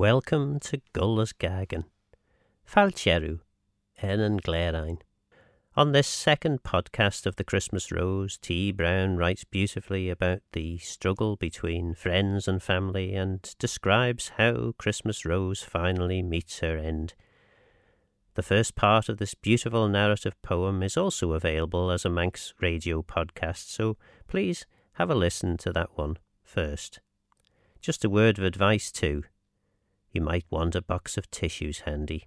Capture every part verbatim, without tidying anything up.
Welcome to Gullas Gagan. Falcheru, Enan Glarein. On this second podcast of the Christmas Rose, T. Brown writes beautifully about the struggle between friends and family and describes how Christmas Rose finally meets her end. The first part of this beautiful narrative poem is also available as a Manx radio podcast, so please have a listen to that one first. Just a word of advice too. You might want a box of tissues handy.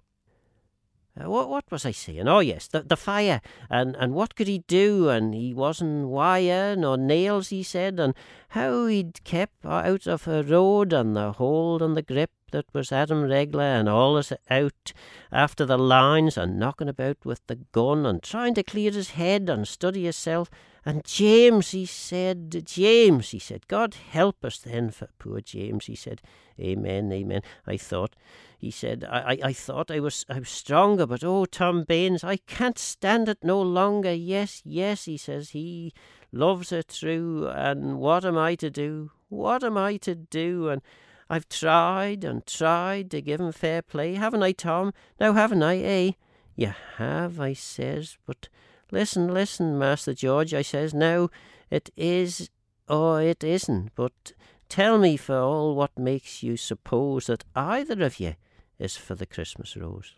Uh, what what was I saying? Oh yes, the the fire, and and what could he do? And he wasn't wire nor nails, he said, and how he'd kept out of a road and the hold and the grip that was Adam regler, and allus out after the lines and knocking about with the gun and trying to clear his head and study himself. And James, he said, James, he said, God help us then for poor James, he said. Amen, amen. I thought, he said, I, I, I thought I was I was stronger, but oh, Tom Baines, I can't stand it no longer. Yes, yes, he says, he loves her true, and what am I to do? What am I to do? And I've tried and tried to give him fair play, haven't I, Tom? Now haven't I, eh? You have, I says, but listen, listen, Master George, I says, now it is or it isn't, but tell me for all what makes you suppose that either of you is for the Christmas Rose.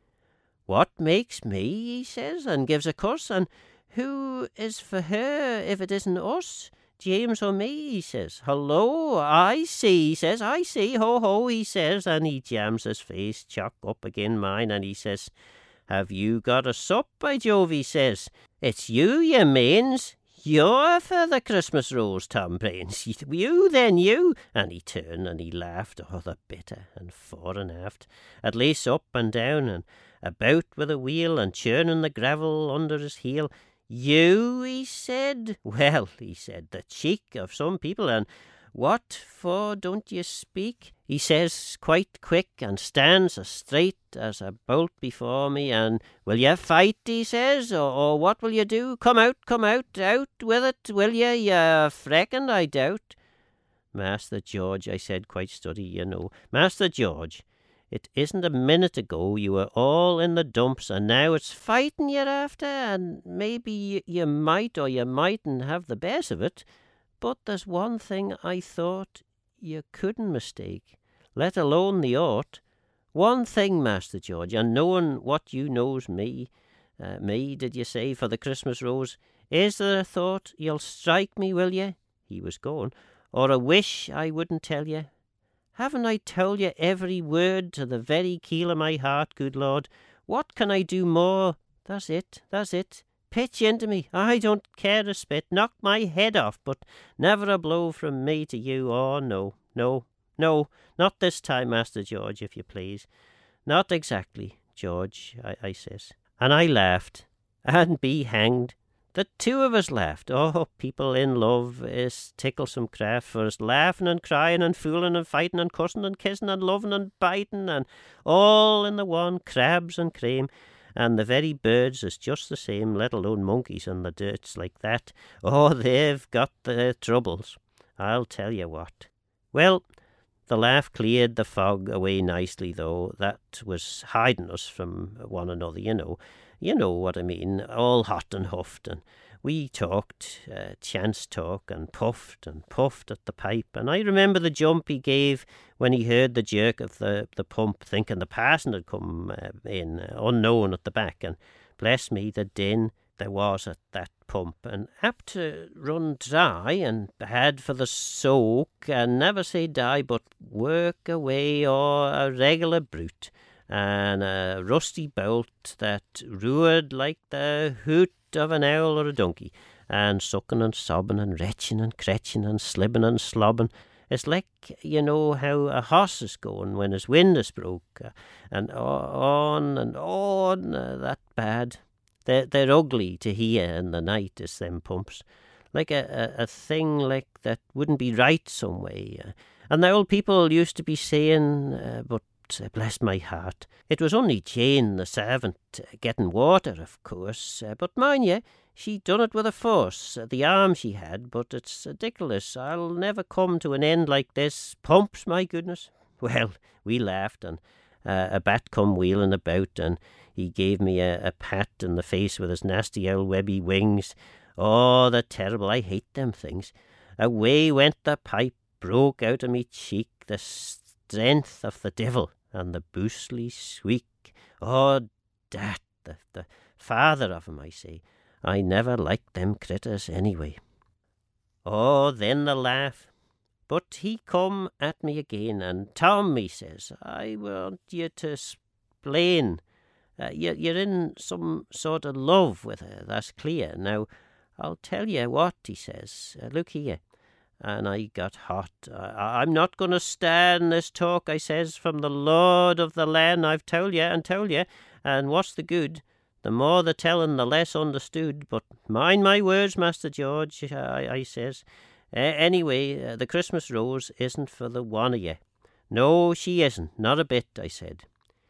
What makes me, he says, and gives a cuss, and who is for her if it isn't us? James or me, he says. Hello, I see, he says, I see, ho, ho, he says, and he jams his face chock up agin mine, and he says, have you got a sup, by Jove, he says. It's you, you manes. You're for the Christmas Rose, Tom Baines. You, then, you. And he turned and he laughed, oh, the bitter, and fore and aft, at least up and down, and about with a wheel, and churning the gravel under his heel. You, he said. Well, he said, the cheek of some people, and what for don't you speak? He says quite quick, and stands as straight as a bolt before me, and will you fight, he says, or, or what will you do? Come out, come out, out with it, will you, you frecken, I doubt. Master George, I said, quite steady, you know. Master George, it isn't a minute ago you were all in the dumps, and now it's fighting you're after, and maybe you, you might or you mightn't have the best of it. But there's one thing I thought you couldn't mistake, let alone the ought. One thing, Master George, and knowing what you knows me, uh, me, did you say, for the Christmas Rose, is there a thought you'll strike me, will you? He was going. Or a wish I wouldn't tell you? Haven't I told you every word to the very keel of my heart, good Lord? What can I do more? That's it, that's it. Pitch into me. I don't care a spit. Knock my head off, but never a blow from me to you. Oh, no, no, no, not this time, Master George, if you please. Not exactly, George, I, I says. And I laughed. And be hanged. The two of us laughed. Oh, people in love is ticklesome craft for us, laughing and crying and fooling and fighting and cussing and kissing and loving and biting and all in the one, crabs and cream. And the very birds is just the same, let alone monkeys and the dirts like that. Oh, they've got their troubles, I'll tell you what. Well, the laugh cleared the fog away nicely, though. That was hiding us from one another, you know. You know what I mean, all hot and huffed, and we talked, uh, chance talk, and puffed and puffed at the pipe, and I remember the jump he gave when he heard the jerk of the, the pump, thinking the parson had come uh, in, uh, unknown at the back, and bless me, the din there was at that pump, and apt to run dry, and bad for the soak, and never say die, but work away, or a regular brute, and a rusty bolt that roared like the hoot of an owl or a donkey, and sucking and sobbing and retching and cretching and slibbing and slobbing. It's like, you know, how a horse is going when his wind is broke, uh, and on and on, uh, that bad. They're, they're ugly to hear in the night, is them pumps, like a, a, a thing like that wouldn't be right some way. Uh, and the old people used to be saying, uh, but uh, bless my heart, it was only Jane, the servant, uh, getting water, of course, uh, but mind ye, she done it with a force, uh, the arm she had, but it's ridiculous. I'll never come to an end like this. Pumps, my goodness. Well, we laughed, and uh, a bat come wheeling about, and he gave me a, a pat in the face with his nasty old webby wings. Oh, the terrible, I hate them things. Away went the pipe, broke out of me cheek, the strength of the devil, and the boostly squeak. Oh, dat, the, the father of 'em, I say. I never liked them critters anyway. Oh, then the laugh. But he come at me again, and Tom, he says, I want you to explain. Uh, you, you're in some sort of love with her, that's clear. Now, I'll tell you what, he says. Uh, look here. And I got hot. I, I'm not going to stand this talk, I says, from the Lord of the land. I've told you and told you, and what's the good? The more the telling, the less understood. But mind my words, Master George, I, I says. Uh, anyway, uh, the Christmas rose isn't for the one of you. No, she isn't, not a bit, I said.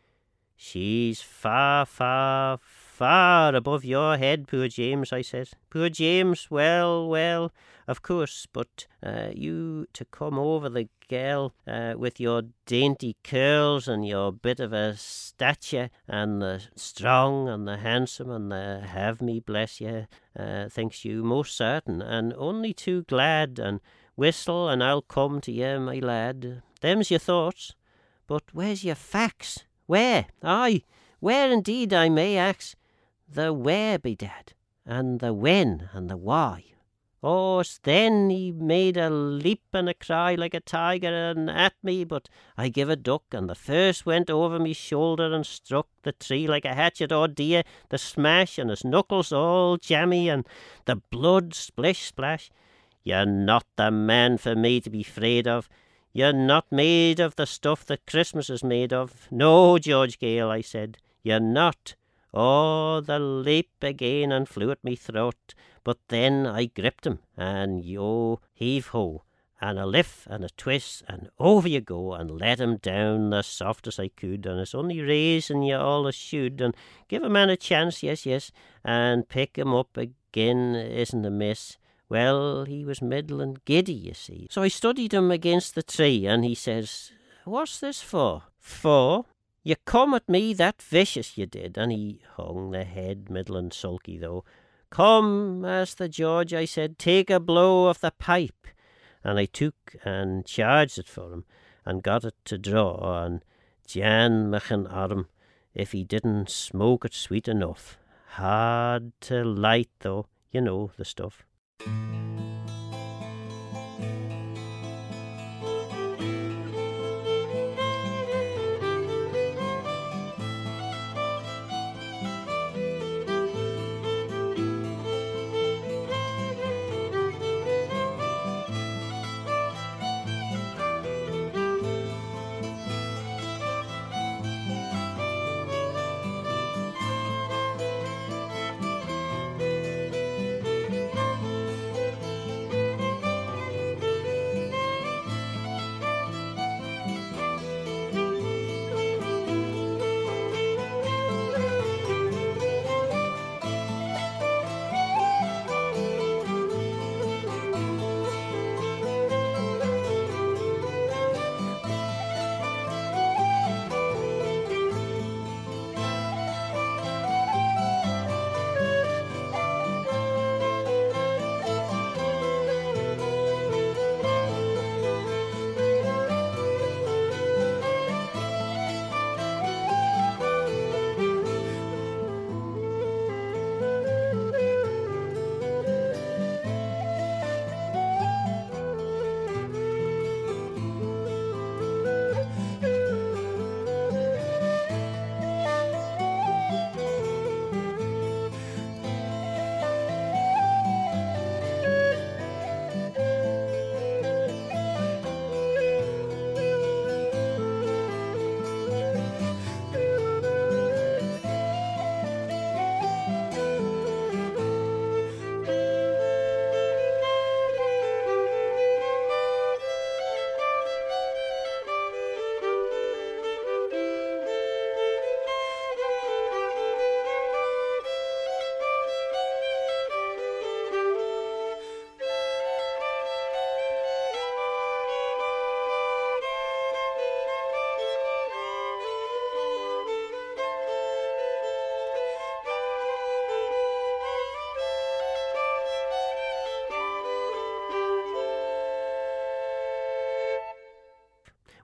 She's far, far, far above your head, poor James, I says. Poor James, well, well, of course, but uh, you to come over the girl uh, with your dainty curls and your bit of a stature and the strong and the handsome and the have me bless you, uh, thinks you most certain, and only too glad, and whistle and I'll come to you, my lad. Them's your thoughts, but where's your facts? Where? Aye, where indeed, I may ask. The where, bedad, and the when, and the why. Oh, then he made a leap and a cry like a tiger and at me, but I give a duck, and the first went over me shoulder and struck the tree like a hatchet. Oh dear, the smash, and his knuckles all jammy, and the blood splish splash. You're not the man for me to be afraid of. You're not made of the stuff that Christmas is made of. No, George Gale, I said, you're not. Oh, the leap again and flew at me throat. But then I gripped him, and yo, heave-ho, and a lift and a twist, and over you go, and let him down the softest I could, and it's only raising you all a should, and give a man a chance, yes, yes, and pick him up again isn't amiss. Well, he was middling giddy, you see. So I studied him against the tree, and he says, what's this for? For? You come at me that vicious, you did, and he hung the head middling sulky, though. Come, Master George, I said, take a blow of the pipe. And I took and charged it for him, and got it to draw, and Jan mechan arm, if he didn't smoke it sweet enough. Hard to light, though, you know the stuff.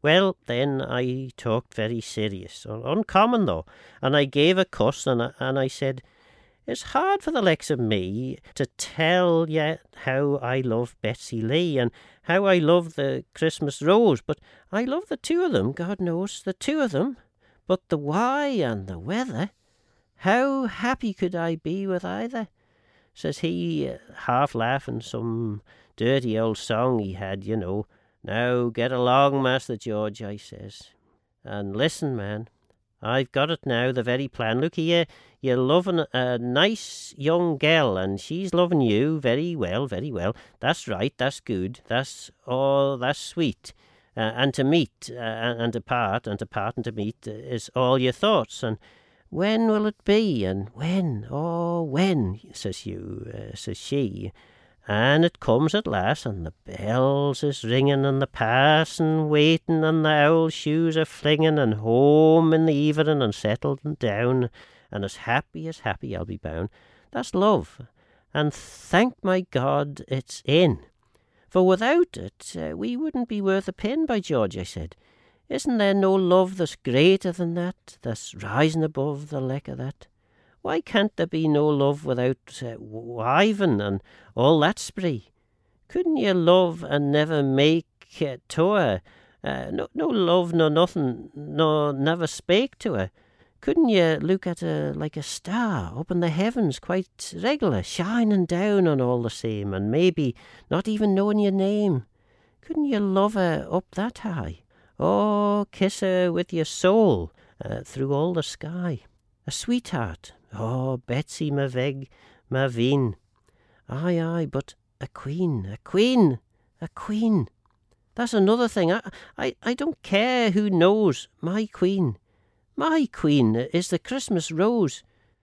Well, then I talked very serious, un- uncommon though, and I gave a cuss, and I, and I said, it's hard for the likes of me to tell ye how I love Betsy Lee and how I love the Christmas Rose, but I love the two of them, God knows, the two of them. But the why and the whether, how happy could I be with either? Says he, uh, half laughing, some dirty old song he had, you know. Now get along, Master George, I says, and listen, man. I've got it now, the very plan. Look here, you're loving a nice young girl, and she's loving you very well, very well. That's right, that's good, that's, oh, that's sweet. Uh, and to meet, uh, and to part, and to part and to meet is all your thoughts. And when will it be? And when, oh, when, says you, uh, says she. And it comes at last, and the bells is ringing, and the parson waiting, and the owl shoes are flinging, and home in the evening, and settled and down, and as happy as happy, I'll be bound. That's love, and thank my God it's in. For without it, uh, we wouldn't be worth a pin, by George, I said. Isn't there no love that's greater than that, that's rising above the like of that? Why can't there be no love without uh, wiving and all that spree? Couldn't you love and never make uh, to her? Uh, no, no love, no nothing, no never spake to her. Couldn't you look at her like a star up in the heavens, quite regular, shining down on all the same, and maybe not even knowing your name? Couldn't you love her up that high? Oh, kiss her with your soul uh, through all the sky. A sweetheart. Oh, Betsy, ma veg, ma veen. Aye, aye, but a queen, a queen, a queen. That's another thing. I, I, I don't care who knows. My queen. My queen is the Christmas Rose.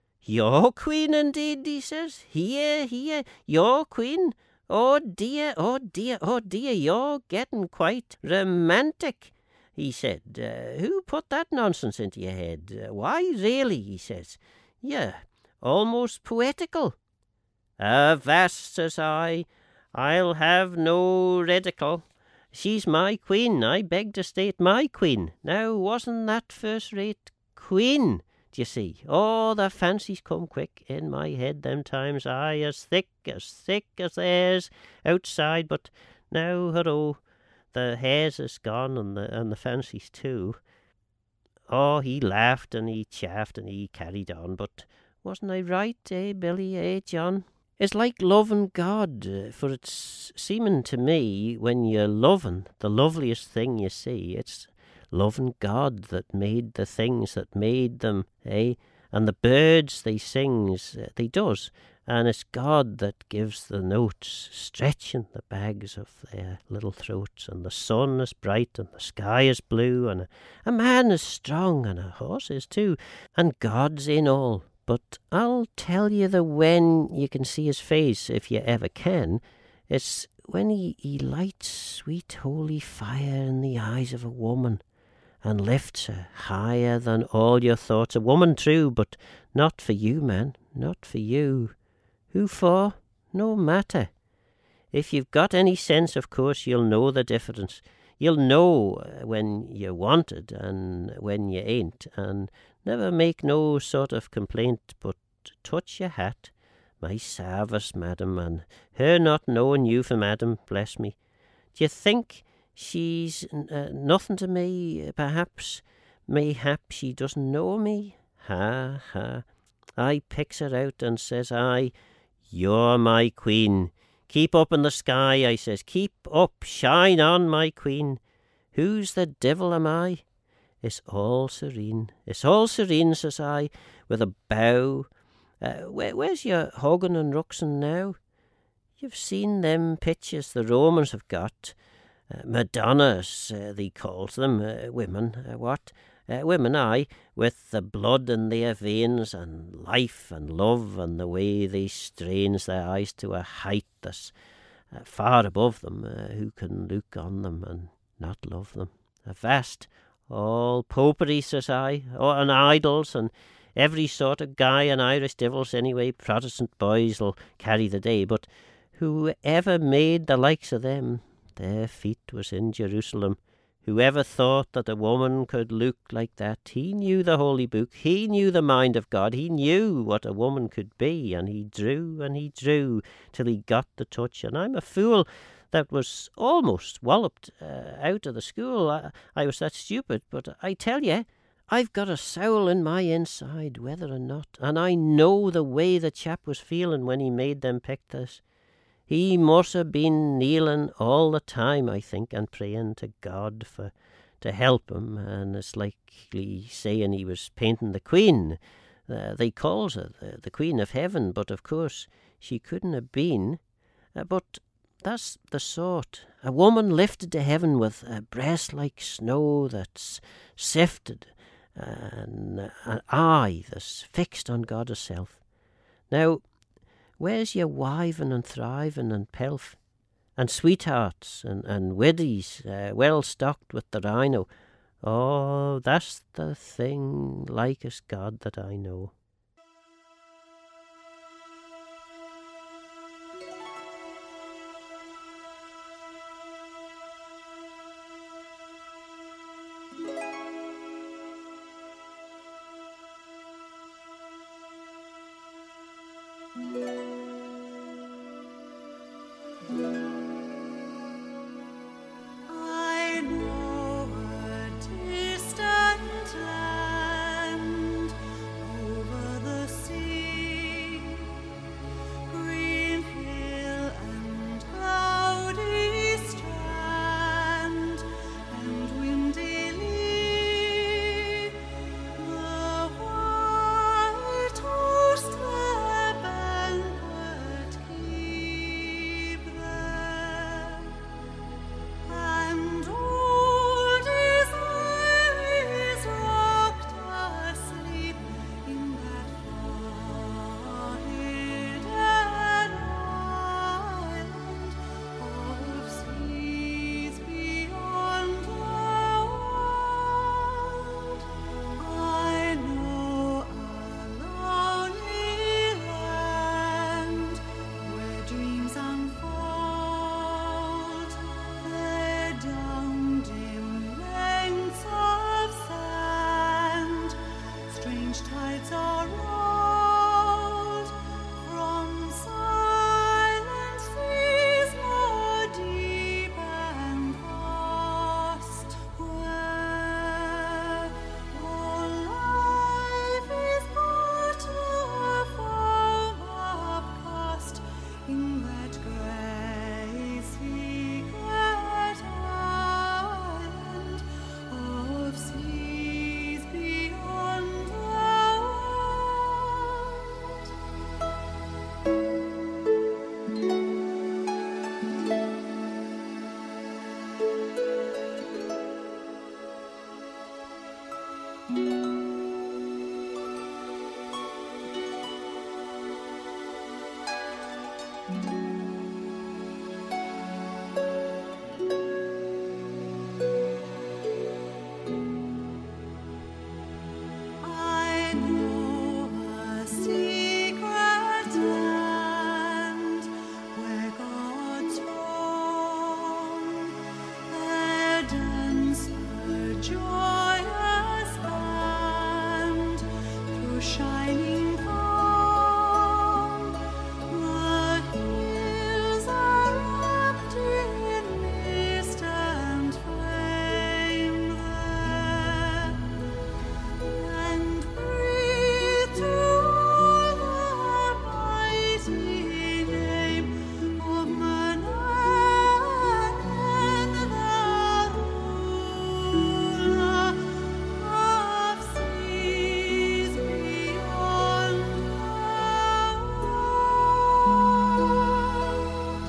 Your queen, indeed, he says. Here, here, your queen. Oh, dear, oh, dear, oh, dear, you're getting quite romantic, he said. Uh, who put that nonsense into your head? Uh, why, really, he says. Yeah, almost poetical. Avast, says I, I'll have no redical. She's my queen, I beg to state, my queen. Now, wasn't that first-rate queen, d'ye see? Oh, the fancies come quick in my head them times, aye, as thick, as thick as the hairs outside, but now, hurrah, the hairs is gone, and the, and the fancies too. Oh, he laughed and he chaffed and he carried on, but wasn't I right, eh, Billy, eh, John? It's like loving God, for it's seeming to me, when you're loving, the loveliest thing you see, it's loving God that made the things that made them, eh? And the birds they sings, they does, and it's God that gives the notes, stretching the bags of their little throats, and the sun is bright, and the sky is blue, and a, a man is strong, and a horse is too, and God's in all. But I'll tell you the when you can see his face, if you ever can. It's when he, he lights sweet holy fire in the eyes of a woman, and lifts her higher than all your thoughts. A woman, true, but not for you, man, not for you. Who for? No matter. If you've got any sense, of course, you'll know the difference. You'll know when you're wanted and when you ain't, and never make no sort of complaint, but touch your hat. My service, madam, and her not knowing you for madam, bless me. D'ye think she's uh, nothing to me, perhaps? Mayhap she doesn't know me? Ha, ha. I picks her out and says I, you're my queen. Keep up in the sky, I says. Keep up, shine on, my queen. Who's the devil am I? It's all serene, it's all serene, says I, with a bow. Uh, where, where's your Hogan and Ruxon now? You've seen them pictures the Romans have got. Uh, Madonnas, uh, they calls them, uh, women, uh, what? Uh, women, aye, with the blood in their veins, and life and love, and the way they strains their eyes to a height that's uh, far above them. Uh, who can look on them and not love them? A vast, all popery, says I, oh, and idols, and every sort of guy and Irish devils anyway. Protestant boys'll carry the day, but whoever made the likes of them? Their feet was in Jerusalem. Whoever thought that a woman could look like that? He knew the Holy Book. He knew the mind of God. He knew what a woman could be, and he drew and he drew till he got the touch. And I'm a fool that was almost walloped uh, out of the school. I, I was that stupid, but I tell you, I've got a soul in my inside, whether or not, and I know the way the chap was feeling when he made them pictures. He must have been kneeling all the time, I think, and praying to God for to help him, and it's likely saying he was painting the Queen. Uh, they calls her the, the Queen of Heaven, but of course she couldn't have been. Uh, but that's the sort. A woman lifted to heaven with a breast like snow that's sifted, and an eye that's fixed on God herself. Now, where's your wiving and thriving and pelf, and sweethearts and, and widdies uh, well stocked with the rhino? Oh, that's the thing like as God that I know. I know a distant land over the sea, green hill and cloudy strand and windy lea, the white horse their banquet keep there. And old Israel is rocked asleep in that far hidden island of seas beyond the world. I know a lonely land where dreams unfold. There down dim lengths of sand, strange tides are rolled from silent seas more deep and vast, where all life is but a foam upcast in that grey secret island of seas beyond the I know a secret land where God's roam. There dance a joyous band through shining foam. The hills are wrapped in mist and flame there, and breathe to all the mighty name of Manan, the ruler of seas beyond the world.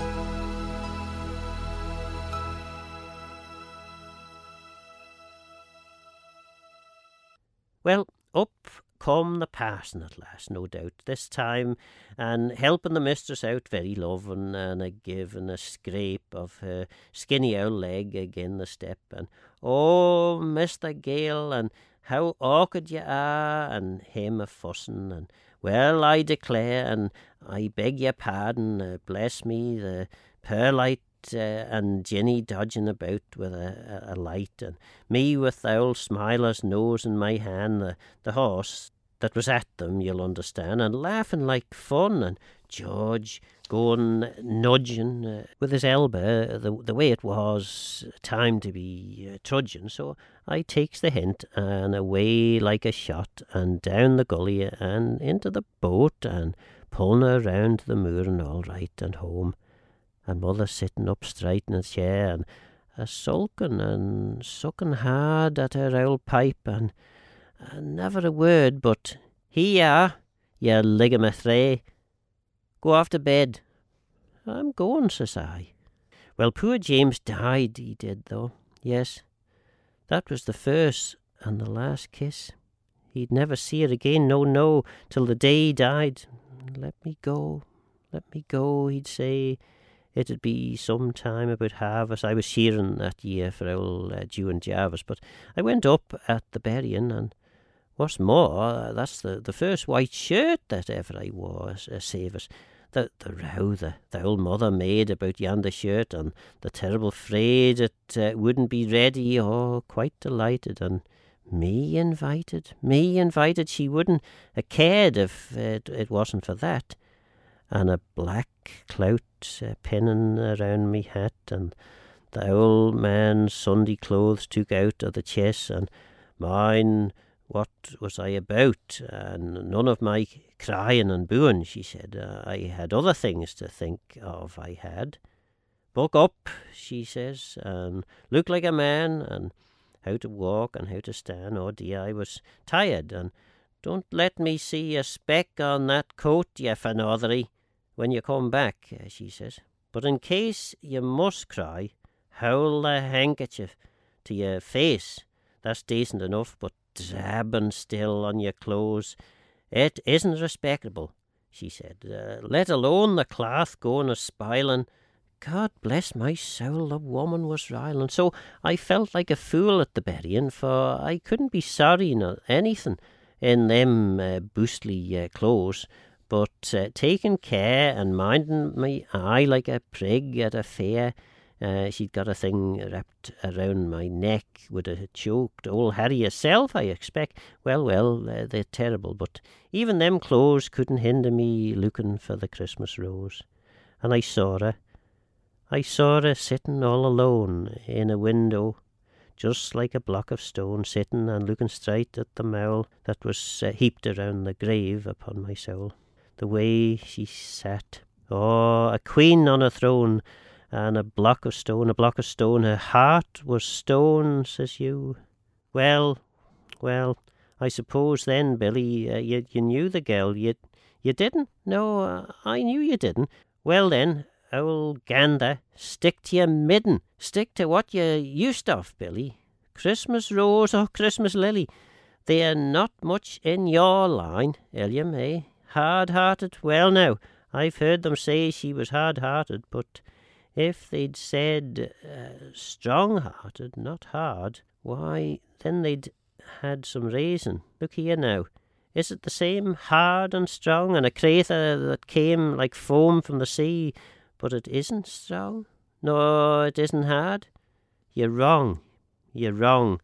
Well, up come the parson at last, no doubt, this time, and helping the mistress out very loving, and a giving a scrape of her skinny old leg again the step, and oh, Mister Gale, and how awkward you are, and him a fussing, and well, I declare, and I beg your pardon, uh, bless me, the perlite uh, and Jenny dodging about with a, a, a light, and me with the old Smiler's nose in my hand, the, the horse that was at them, you'll understand, and laughing like fun, and George going nudging uh, with his elbow the, the way it was time to be uh, trudging. So I takes the hint and away like a shot, and down the gully and into the boat, and pulling her round the moor and all right, and home. And mother sitting up straight in a chair, and a sulking and sucking hard at her old pipe, and, and never a word but, "Here you are, you ligamethray. Go off to bed." "I'm going," says I. Well, poor James died, he did, though. Yes, that was the first and the last kiss. He'd never see her again, no, no, till the day he died. "Let me go, let me go," he'd say. It'd be some time about harvest. I was shearing that year for old uh, Jew and Jarvis, but I went up at the burying, and what's more, uh, that's the, the first white shirt that ever I wore, uh, Savers. The, the row the, the old mother made about yonder shirt, and the terrible fraid it uh, wouldn't be ready. Oh, quite delighted, and me invited, me invited. She wouldn't have cared if it, it wasn't for that. And a black clout uh, pinning around me hat, and the old man's Sunday clothes took out of the chest, and mine, what was I about? And none of my crying and booing, she said. Uh, I had other things to think of, I had. "Buck up," she says, "and look like a man, and how to walk and how to stand." Oh dear, I was tired, and "Don't let me see a speck on that coat, ye fannothery, when you come back," uh, she says. "But in case you must cry, howl the handkerchief to your face. That's decent enough, but drabbing still on your clothes, it isn't respectable," she said. Uh, "let alone the cloth going a spiling." God bless my soul, the woman was riling. So I felt like a fool at the burying, for I couldn't be sorry nor anything in them uh, boostly uh, clothes, but uh, taking care and minding my eye like a prig at a fair. Uh, she'd got a thing wrapped around my neck with a choked old Harry herself, I expect. Well, well, uh, they're terrible, but even them clothes couldn't hinder me looking for the Christmas rose. And I saw her. I saw her sitting all alone in a window, just like a block of stone, sitting and looking straight at the mowl that was uh, heaped around the grave upon my soul. The way she sat. Oh, a queen on a throne, and a block of stone, a block of stone. Her heart was stone, says you. Well, well, I suppose then, Billy, uh, you, you knew the girl. You, you didn't? No, uh, I knew you didn't. Well then, old gander, stick to your midden. Stick to what you used of, Billy. Christmas rose or Christmas lily, they're not much in your line, Illiam, eh? Hard-hearted? Well now, I've heard them say she was hard-hearted, but if they'd said uh, strong-hearted, not hard, why, then they'd had some reason. Look here now. Is it the same hard and strong, and a crater that came like foam from the sea, but it isn't strong? No, it isn't hard? You're wrong. You're wrong.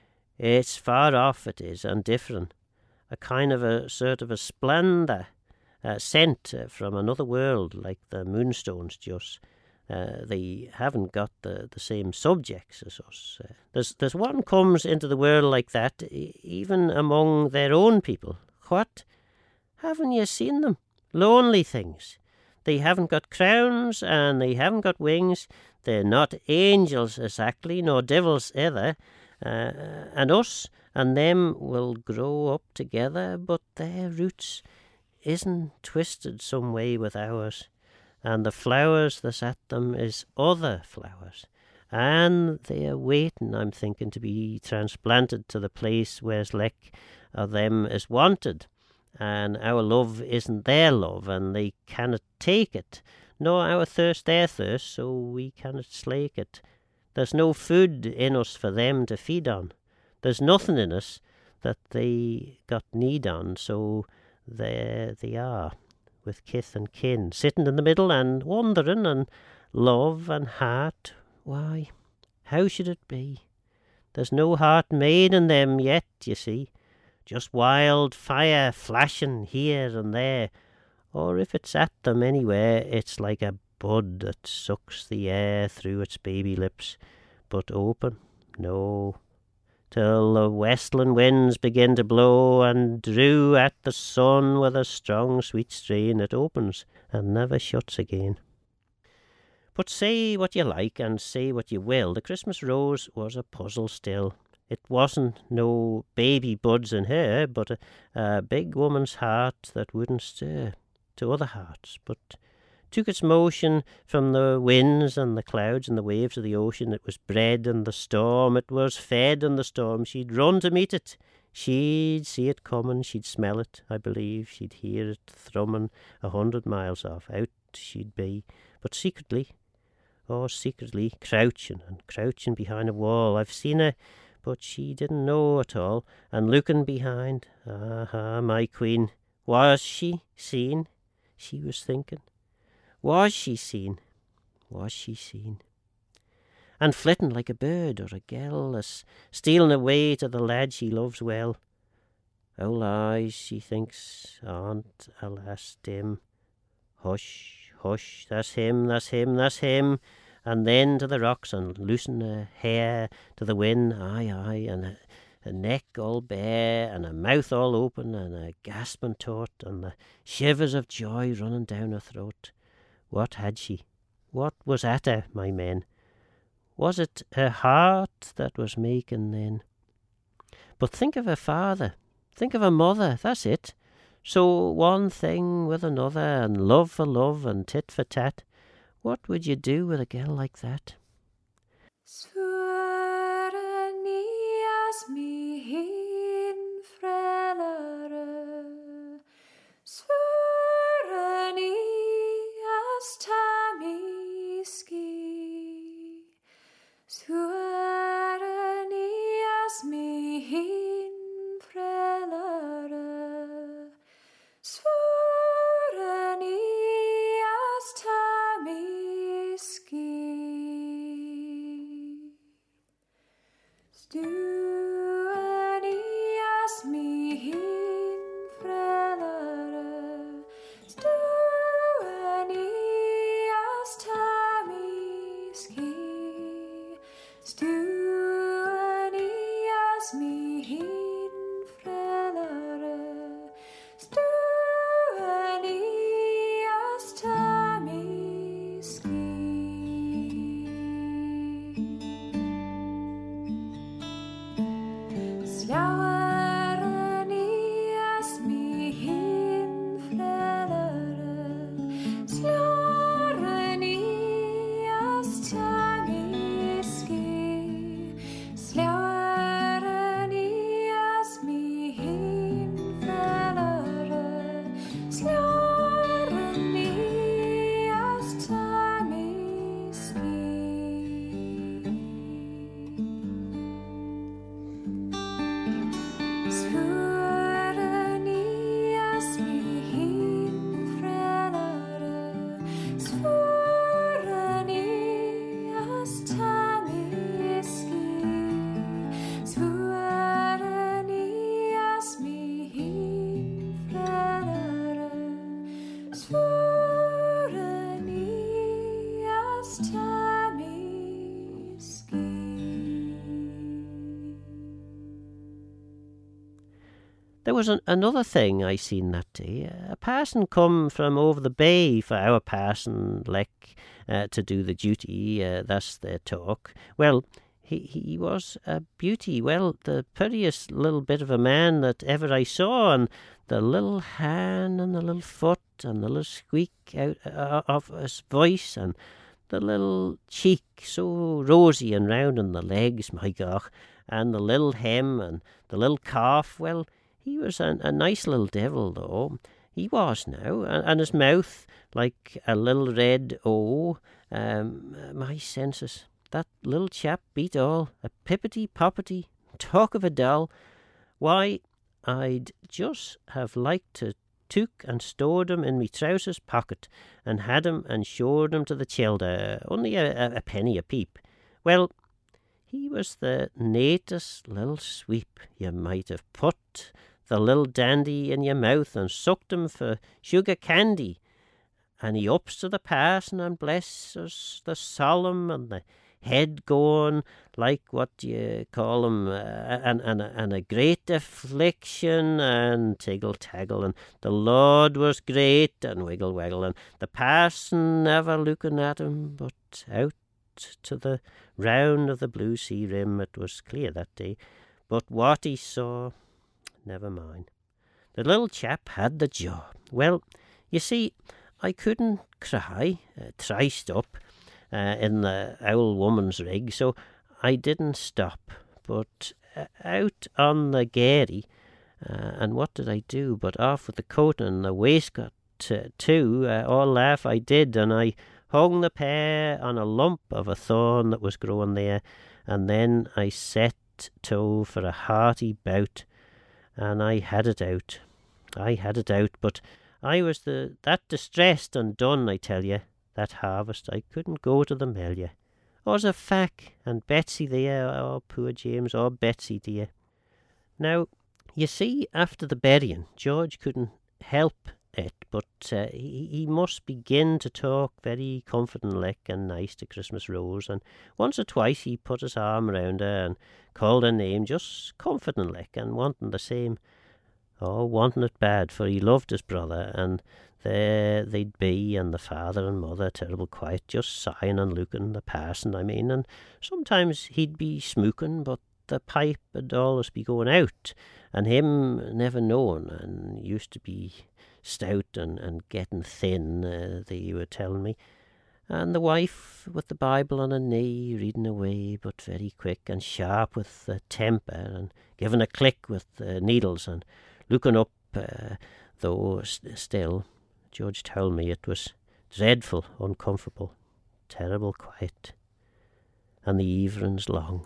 It's far off, it is, and different. A kind of a sort of a splendour, uh, sent uh, from another world, like the moonstones just. Uh, they haven't got the, the same subjects as us. Uh, there's there's one comes into the world like that, e- even among their own people. What? Haven't you seen them? Lonely things. They haven't got crowns, and they haven't got wings. They're not angels exactly, nor devils either. Uh, and us and them will grow up together, but their roots isn't twisted some way with ours. And the flowers that's at them is other flowers. And they are waiting, I'm thinking, to be transplanted to the place where's like of them is wanted. And our love isn't their love, and they cannot take it, nor our thirst their thirst, so we cannot slake it. There's no food in us for them to feed on. There's nothing in us that they got need on, so there they are, with kith and kin, sitting in the middle and wondering and love and heart, why, how should it be? There's no heart made in them yet, you see, just wild fire flashing here and there, or if it's at them anywhere, it's like a bud that sucks the air through its baby lips, but open, no, till the westland winds begin to blow and drew at the sun with a strong sweet strain, it opens and never shuts again. But say what you like and say what you will, the Christmas rose was a puzzle still. It wasn't no baby buds in her, but a, a big woman's heart that wouldn't stir to other hearts, but took its motion from the winds and the clouds and the waves of the ocean. It was bred in the storm, it was fed in the storm. She'd run to meet it, she'd see it coming, she'd smell it, I believe, she'd hear it thrumming a hundred miles off. Out she'd be, but secretly, oh, secretly, crouching and crouching behind a wall. I've seen her, but she didn't know at all, and looking behind, aha, my queen, was she seen? She was thinking. Was she seen? Was she seen? And flitting like a bird or a gull, as stealing away to the lad she loves well. Old eyes, she thinks, aren't, alas, dim. Hush, hush, that's him, that's him, that's him. And then to the rocks and loosen her hair to the wind, aye, aye, and a, a neck all bare, and a mouth all open, and a gasping taut, and the shivers of joy running down her throat. What had she? What was at her, my men? Was it her heart that was making then? But think of her father, think of her mother, that's it. So one thing with another, and love for love, and tit for tat. What would you do with a girl like that? Svören nias mi hin frälare, svören nias ta mi ski, svören nias mi hin frälare, svören nias ta mi ski. Stuenias mi hin frälare, stuenias ta mi ski, stuenias mi hin frälare, stuenias ta mi ski. Slauerenias mi hin frälare, slauerenias ta mi ski, slauerenias mi hin frälare, slauerenias ta mi ski. Svören mi hin frälare, svören ta mi ski, svören mi hin frälare, svören ta mi ski. There was an, another thing I seen that day. A parson come from over the bay for our parson, like, uh, to do the duty, uh, that's their talk. Well, he, he was a beauty, well, the prettiest little bit of a man that ever I saw, and the little hand and the little foot and the little squeak out uh, of his voice, and the little cheek so rosy and round, and the legs, my gosh, and the little hem and the little calf, well, he was a, a nice little devil, though. He was now, and, and his mouth like a little red O. Um, my senses, that little chap beat all. A pippity poppity, talk of a doll. Why, I'd just have liked to took and stowed him in me trousers pocket, and had him and showed him to the childer, only a, a penny a peep. Well, he was the neatest little sweep. You might have put the little dandy in your mouth and sucked him for sugar candy. And he ups to the parson and blesses the solemn and the head going like what you call 'em, uh, and, and, and a great affliction and tiggle taggle, and the Lord was great and wiggle waggle, and the parson never looking at him but out to the round of the blue sea rim. It was clear that day, but what he saw, never mind. The little chap had the jaw. Well, you see, I couldn't cry, uh, triced up, Uh, in the owl woman's rig, so I didn't stop. But uh, out on the gairy, uh, and what did I do but off with the coat and the waistcoat uh, too, uh, all laugh I did, and I hung the pair on a lump of a thorn that was growing there, and then I set to for a hearty bout, and I had it out. I had it out, but I was the that distressed and done, I tell you, that harvest, I couldn't go to the mill yet. I was a fack, and Betsy there, oh, poor James, oh, Betsy dear. Now, you see, after the burying, George couldn't help it, but uh, he, he must begin to talk very comforting-like and nice to Christmas Rose, and once or twice he put his arm round her and called her name just comforting-like and wanting the same. Oh, wanting it bad, for he loved his brother, and there they'd be, and the father and mother terrible quiet, just sighing and looking, the parson, I mean, and sometimes he'd be smooking, but the pipe would always be going out, and him never knowing, and used to be stout and, and getting thin, uh, they were telling me, and the wife with the Bible on her knee, reading away, but very quick and sharp with the temper, and giving a click with the needles, and looking up, uh, though st- still, George told me it was dreadful, uncomfortable, terrible quiet, and the evenings long,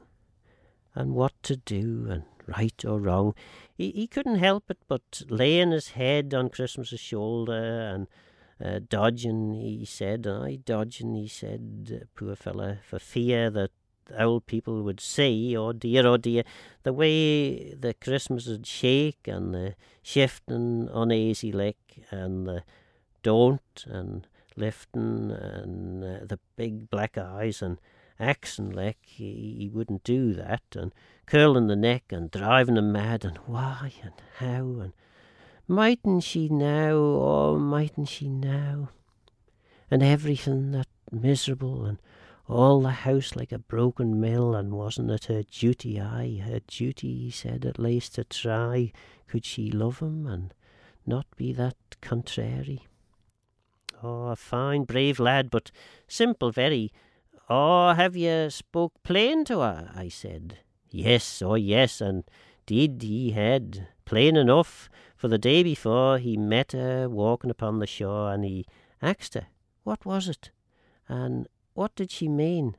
and what to do, and right or wrong. He, he couldn't help it but laying his head on Christmas's shoulder, and uh, dodging, he said, aye, dodging, he said, uh, poor fella, for fear that old people would see, oh dear, oh dear, the way the Christmas would shake, and the shifting uneasy leg, and the don't, and lifting, and uh, the big black eyes, and axing like he, he wouldn't do that, and curling the neck, and driving him mad, and why, and how, and mightn't she now, oh, mightn't she now, and everything that miserable, and all the house like a broken mill, and wasn't it her duty, aye, her duty, he said, at least to try, could she love him, and not be that contrary. Oh, a fine, brave lad, but simple very. Oh, have you spoke plain to her? I said. Yes, oh yes, and did he had, plain enough, for the day before he met her walking upon the shore, and he asked her, what was it, and what did she mean?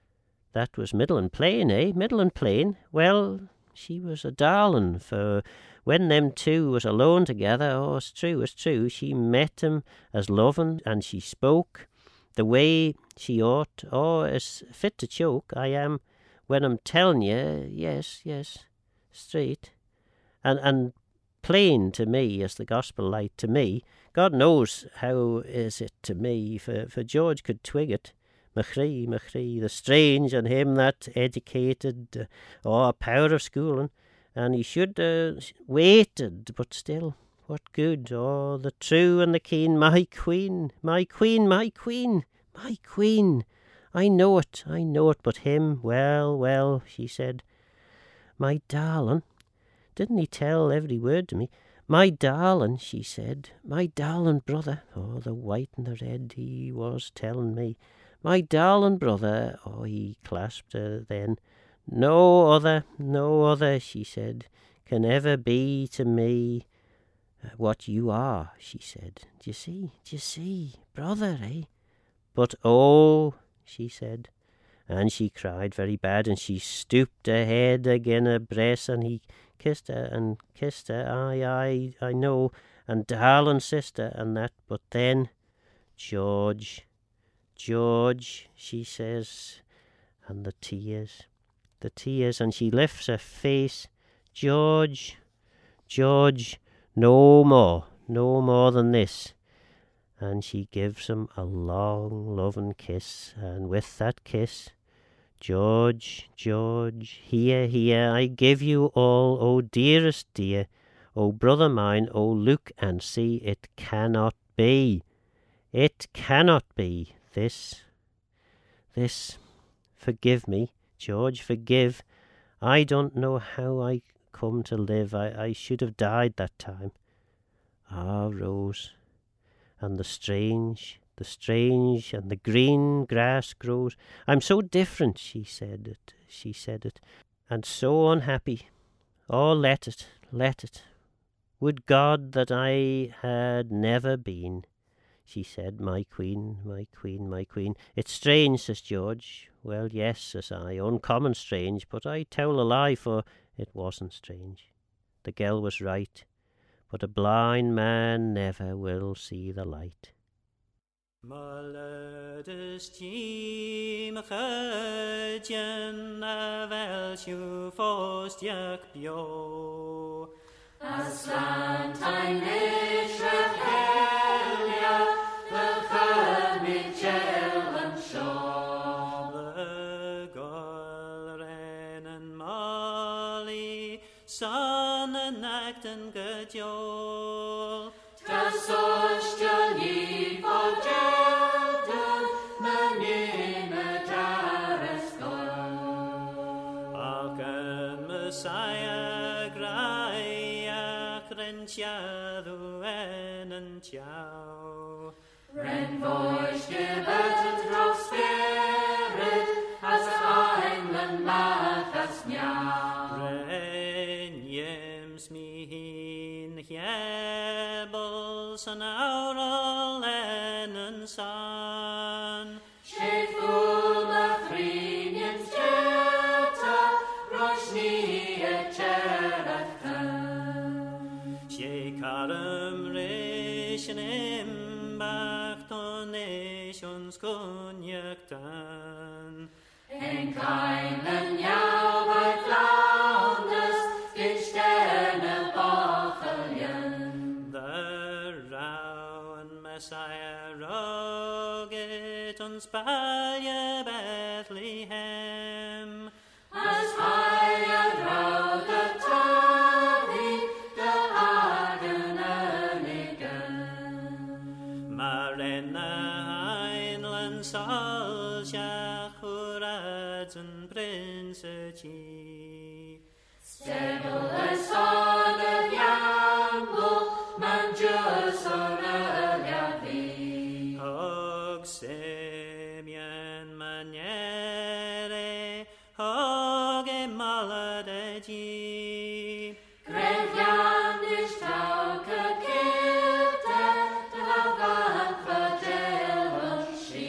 That was middling plain, eh, middling plain. Well, she was a darling, for when them two was alone together, oh, it's true, it's true, she met him as loving, and she spoke the way she ought. Oh, it's fit to choke, I am, when I'm telling you, yes, yes, straight, and and plain to me as the gospel light to me. God knows how is it to me, for, for George could twig it. Machree, Machree, the strange and him that educated, uh, oh, a power of schooling, and he should uh, waited, but still, what good? Oh, the true and the keen, my queen, my queen, my queen, my queen. I know it, I know it, but him, well, well, she said. My darling, didn't he tell every word to me? My darling, she said, my darling brother, oh, the white and the red, he was telling me. My darling brother, oh, he clasped her then. No other, no other, she said, can ever be to me what you are, she said. D'ye see, d'ye see, brother, eh? But oh, she said, and she cried very bad, and she stooped her head again her breast, and he kissed her and kissed her, aye, aye, I know, and darling sister and that, but then, George, George, she says, and the tears, the tears, and she lifts her face, George, George, no more, no more than this. And she gives him a long, loving kiss, and with that kiss, George, George, here, here, I give you all, oh dearest dear, oh brother mine, oh look and see, it cannot be, it cannot be, this, this, forgive me, George, forgive, I don't know how I come to live, I, I should have died that time. Ah, Rose, and the strange, the strange, and the green grass grows. I'm so different, she said it, she said it, and so unhappy. Oh, let it, let it. Would God that I had never been, she said, my queen, my queen, my queen. It's strange, says George. Well, yes, says I, uncommon strange, but I tell a lie, for it wasn't strange. The girl was right, but a blind man never will see the light. Maledestím chodien na welsiu fost jak bio. As land ein lischach helia, verchör mit gel and shaw. The golrenen mali, sonnen nachten gedjol. Das Ostern nie vergelten, men immer dares gold. Ach, en Messiah graiach rentjadu en en tjau. Ren voice gebettet drauf spirit, as England macht as miau. Ren jems mi hin jebels an aural en en san. Schiful machrinien stjeta, roshni et cheratan. She karum rischen imbach tonish uns kunjektan. En keinen Jahr bei Flaundes, den Sterne bacheljen. The round Messiah roget uns by Bethlehem. As higher road the tavi, the agenenigen. Marena Heinland Salzach Hurazen Princechi. Stable the son of Yamble, man just on earlier thee. Hog Simeon Maniere, Hog Maladeji. Great Jan is tauke kilte, the Havant vertellen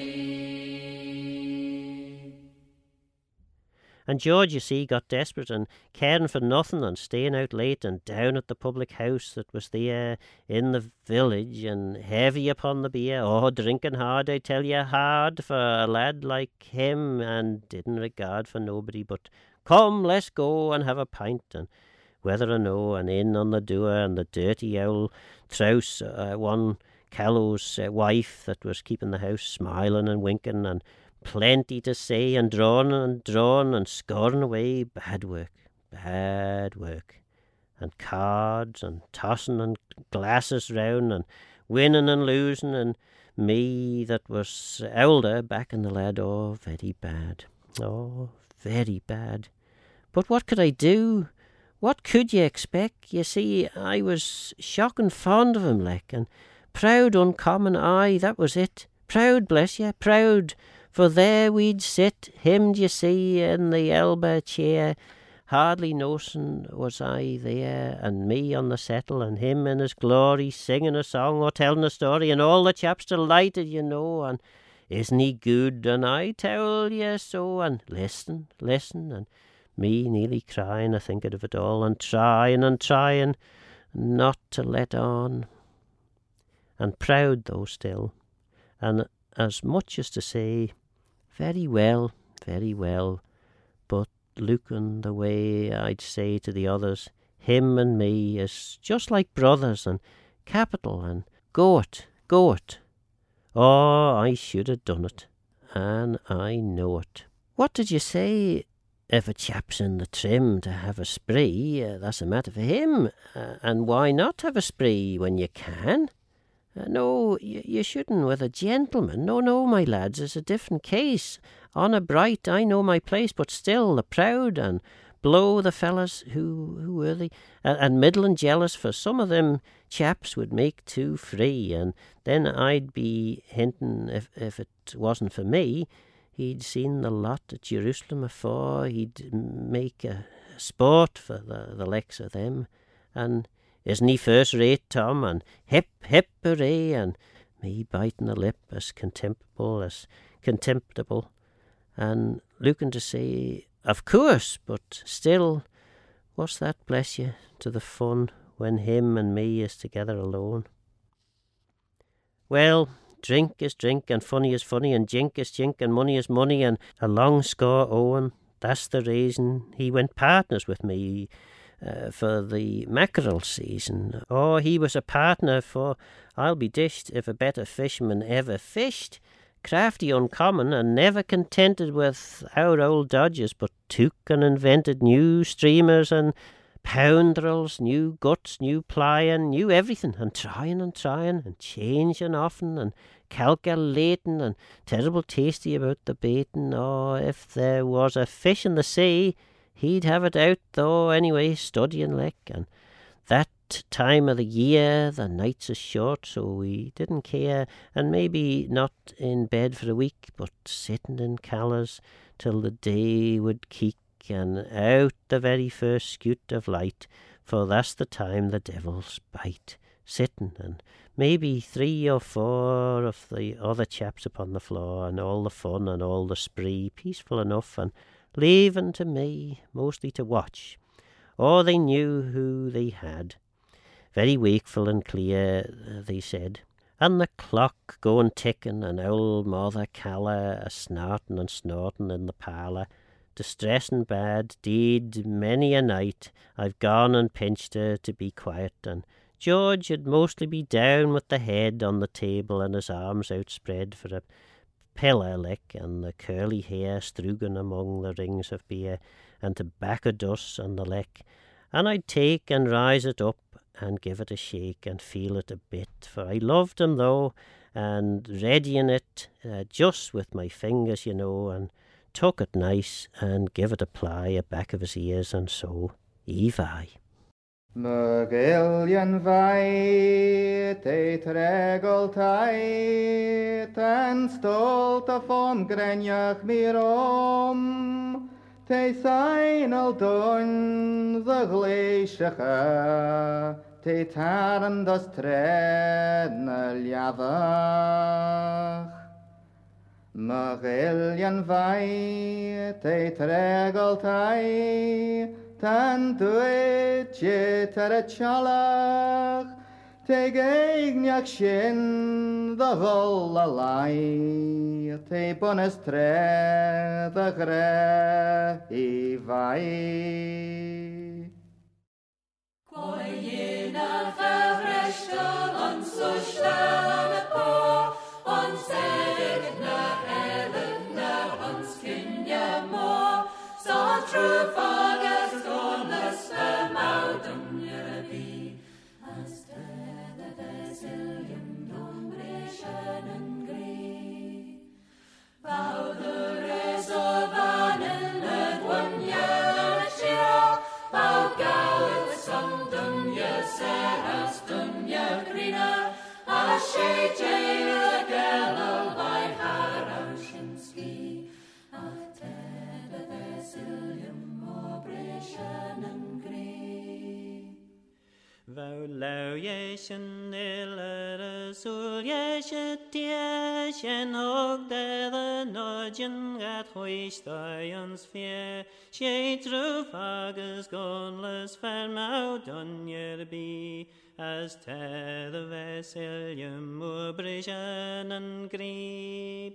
she. And George, you see, got desperate and caring for nothing and staying out late and down at the public house that was there in the village and heavy upon the beer. Oh, drinking hard, I tell you, hard for a lad like him, and didn't regard for nobody but, come, let's go and have a pint, and whether or no, and in on the doer, and the dirty owl Trouse, uh, one Callow's uh, wife that was keeping the house, smiling and winking, and plenty to say, and drawing and drawing and scoring away. Bad work, bad work. And cards and tossing and glasses round and winning and losing, and me that was older backing the lad. Oh, very bad. Oh, very bad. But what could I do? What could you expect? You see, I was shocking fond of him, like, and proud uncommon, aye, that was it. Proud, bless you, proud. For there we'd sit, him, d'ye see, in the elbow chair, hardly noticing was I there, and me on the settle, and him in his glory, singing a song or telling a story, and all the chaps delighted, you know, and isn't he good, and I tell you so, and listen, listen, and me nearly crying, I think of it all, and trying and trying not to let on. and proud though still, and as much as to say, very well, very well, but looking the way I'd say to the others, him and me is just like brothers, and capital, and go it, go it. Oh, I should have done it, and I know it. What did you say? If a chap's in the trim to have a spree, uh, that's a matter for him, uh, and why not have a spree when you can? Uh, no, y- you shouldn't with a gentleman. No, no, my lads, it's a different case. Honour bright, I know my place, but still the proud and blow the fellas, who who were they, and, and middling jealous, for some of them chaps would make too free, and then I'd be hinting if, if it wasn't for me, he'd seen the lot at Jerusalem afore, he'd make a sport for the, the likes of them, and isn't he first rate, Tom, and hip, hip, hooray, and me biting the lip as contemptible as contemptible, and looking to say, of course, but still, what's that, bless you, to the fun when him and me is together alone? Well, drink is drink, and funny is funny, and jink is jink, and money is money, and a long score owing. That's the reason he went partners with me uh, for the mackerel season. Oh, he was a partner, for I'll be dished if a better fisherman ever fished. Crafty uncommon, and never contented with our old dodges, but took and invented new streamers and poundrels, new guts, new plying, new everything, and trying and trying, and changing often, and calculating, and terrible tasty about the baiting. Oh, if there was a fish in the sea, he'd have it out, though, anyway, studying like, and that time of the year, the nights are short, so we didn't care, and maybe not in bed for a week, but sitting in callers till the day would keek, and out the very first scoot of light, for that's the time the devils bite, sitting, and maybe three or four of the other chaps upon the floor, and all the fun and all the spree peaceful enough, and leaving to me mostly to watch. Oh, they knew who they had. Very wakeful and clear, they said, and the clock going ticking, and old Mother Calla a snorting and snorting in the parlour, distressing bad, deed many a night I've gone and pinched her to be quiet, and George would mostly be down with the head on the table and his arms outspread for a pillar lick, and the curly hair struggling among the rings of beer and tobacco dust on the lick, and I'd take and rise it up and give it a shake and feel it a bit, for I loved him though, and readying it uh, just with my fingers, you know, and took it nice and give it a ply a back of his ears, and so Evi. Mogillion vai te tregol tait en stolt af om grenjach mirom te sein al dun the gleishacha te taren das tren al javach Mogillion vai te tregol tait Tan dweud je tar y chalach, te geigniach sin dda ddol a lai, te bonus tre dda gre i fai. Gwain a verfrestel on so stel y po, on seg na elen na on skinja mo, so true fagas gones the mountain yerby, as the vesilium dombration and gree. Vow the res of an and one year shira, vow gowit some dunya seras dunya greener, a shade jail galal by Harashinsky, after the vesilium obration and gree. Vau lau yeshen illere sul yeshet yeshen hog de the nodgen at hoistaians fear. She true fagus gonless farmout on yer be. As te the veselium ubrishan and griep.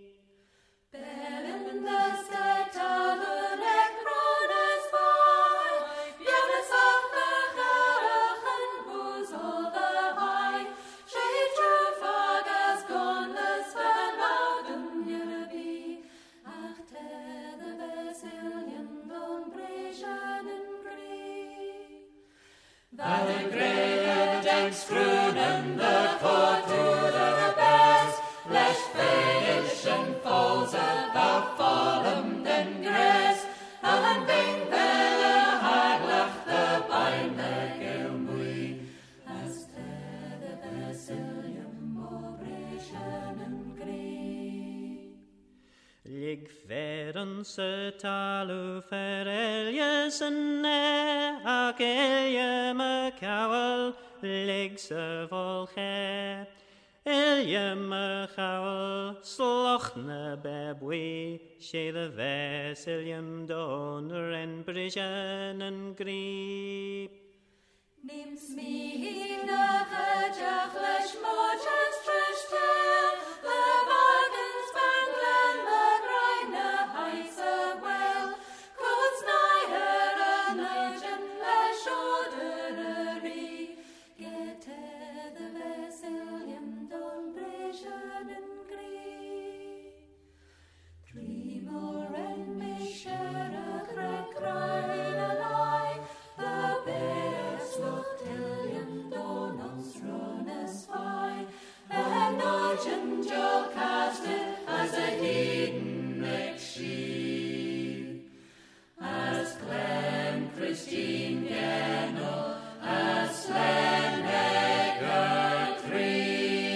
Bellen the setalen ekrones vai, bjarnes af the gerachen boezel the high. She true fagas gonles vermouden jerby, ach te the veselium don brishan and griep. Valle greie denks groenen the court to the best, lesh finish and falls of the fallen den grass, and bing velle haglach the bine the gilmui, as te the veselium obration and grief. Lig feren se talu fer Elias and ne, ac Eliam a cowel, lig se volche. Eliam a cowel, slochna bebwi, she the veselium donor and brishan and griep. Nims me nach a jachlesh mojas trishtel, the wagons banglen the grine heise well, coats nigher a nudgen lesh orderary, get the veselium don brishan and grief. Dreamer and misher a crack crying alive, the bears looked Ilium don ons runes fine, and Nogin Joel cast it as a heathen sheep, as Clem Christine Gennel, as Slen Egger Tree.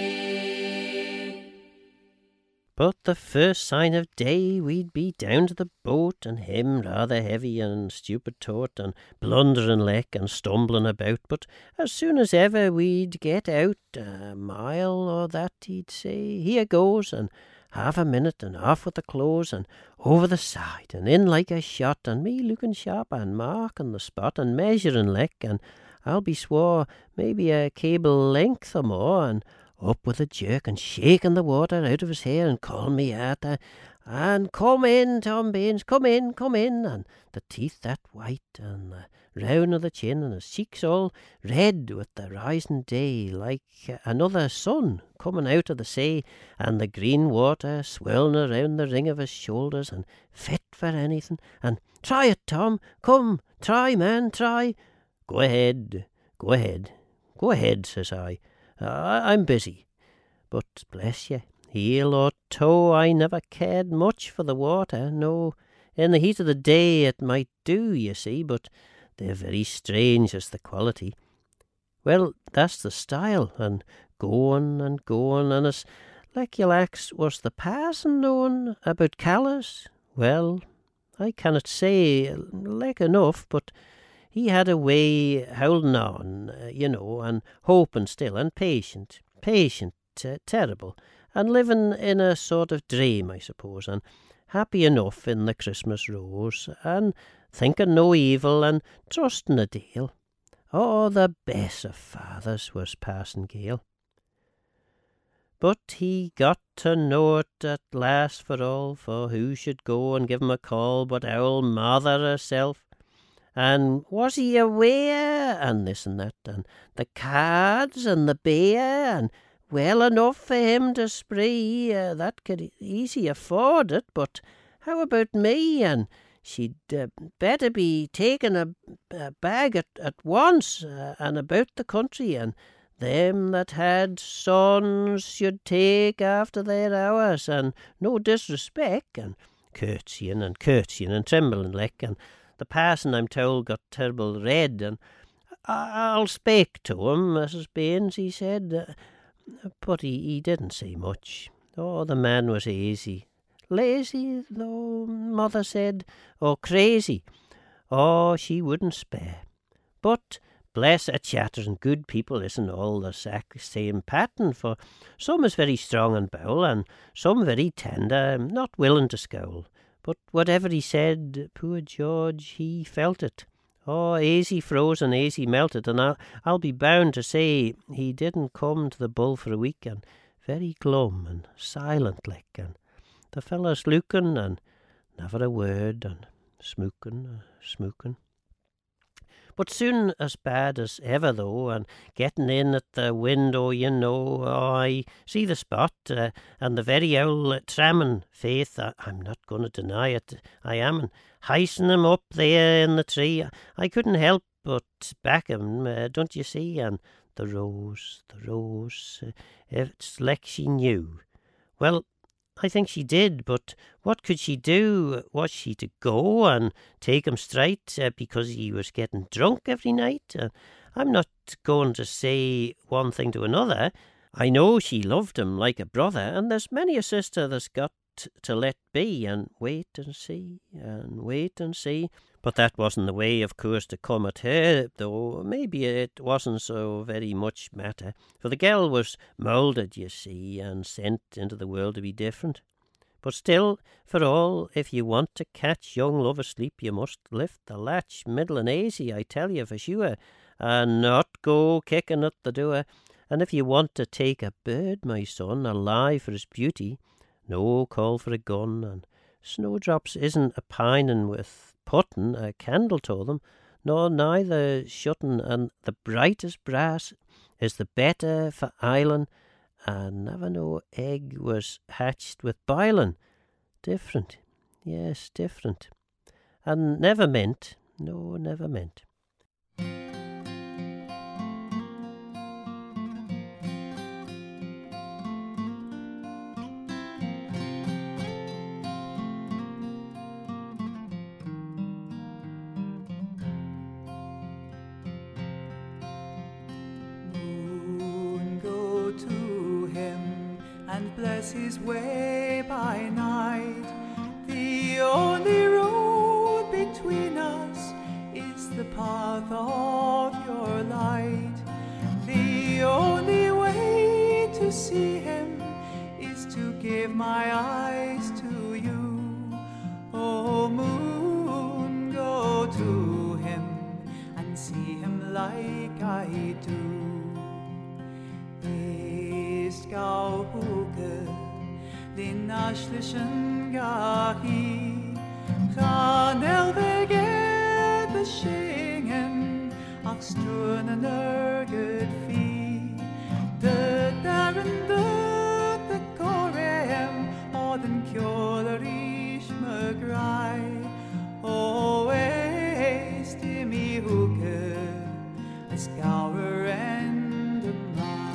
But the first sign of day we'd be down to the boat, and him rather heavy and stupid taught, and blundering like and stumbling about. But as soon as ever we'd get out a mile or that, he'd say, "Here goes," and half a minute, and off with the clothes, and over the side, and in like a shot, and me looking sharp and marking the spot, and measuring like, and I'll be swore maybe a cable length or more, and up with a jerk and shaking the water out of his hair and calling me out, uh, and come in, Tom Baines, come in, come in, and the teeth that white, and the round of the chin, and his cheeks all red with the rising day, like another sun coming out of the sea, and the green water swirling around the ring of his shoulders, and fit for anything, and try it, Tom, come, try, man, try. Go ahead, go ahead, go ahead, says I. I- I'm busy. But bless ye, heel or toe, I never cared much for the water. No, in the heat of the day it might do, you see, but they're very strange as the quality. Well, that's the style, and going and going, and it's like you'll ax, was the parson knowing about callous? Well, I cannot say, like enough, but he had a way holding on, uh, you know, and hoping still, and patient, patient, uh, terrible, and living in a sort of dream, I suppose, and happy enough in the Christmas rose, and thinking no evil, and trusting a deal. Oh, the best of fathers was Parson Gale. But he got to know it at last for all, for who should go and give him a call but our mother herself? And was he aware, and this and that, and the cards and the beer, and well enough for him to spree, uh, that could easy afford it, but how about me? And she'd uh, better be taking a, a bag at, at once, uh, and about the country, and them that had sons should take after their hours, and no disrespect, and curtsying and curtsying and trembling like, and the parson, I'm told, got terrible red, and I- I'll spake to him, Missus Baines, he said, uh, but he, he didn't say much. Oh, the man was easy. Lazy, though, mother said, or crazy. Oh, she wouldn't spare. But bless a chattering good people isn't all the sac- same pattern, for some is very strong and bowl, and some very tender, not willing to scowl. But whatever he said, poor George, he felt it. Oh, aisy froze and aisy melted, and I'll, I'll be bound to say he didn't come to the Bull for a week, and very glum and silent like, and the fellows looking, and never a word, and smooking, uh, smooking. But soon as bad as ever, though, and getting in at the window, you know, oh, I see the spot, uh, and the very owl uh, tramming, faith, I, I'm not going to deny it, I am, and hicing him up there in the tree, I couldn't help but back him, uh, don't you see, and the rose, the rose, uh, it's like she knew. Well, I think she did, but what could she do? Was she to go and take him straight uh, because he was getting drunk every night? Uh, I'm not going to say one thing to another. I know she loved him like a brother, and there's many a sister that's got to let be and wait and see and wait and see. But that wasn't the way, of course, to come at her, though maybe it wasn't so very much matter, for the girl was moulded, you see, and sent into the world to be different. But still, for all, if you want to catch young love asleep, you must lift the latch middle and aisy, I tell you for sure, and not go kicking at the door. And if you want to take a bird, my son, alive for his beauty, no call for a gun, and snowdrops isn't a pining with putting a candle to them, nor neither shutting, and the brightest brass is the better for island, and never no egg was hatched with biling. Different, yes, different, and never meant, no, never meant. Bless his way by night. The only road between us is the path of your light. The only way to see him is to give my eyes to you. Oh moon, go to him and see him like I do. Gauke, den naschlichen Gahi, gaan elwege beschingen, ach strunen erget vie, de darren de de korem, o den kjolerish me grai, o eist i mi hoeke, a scour and a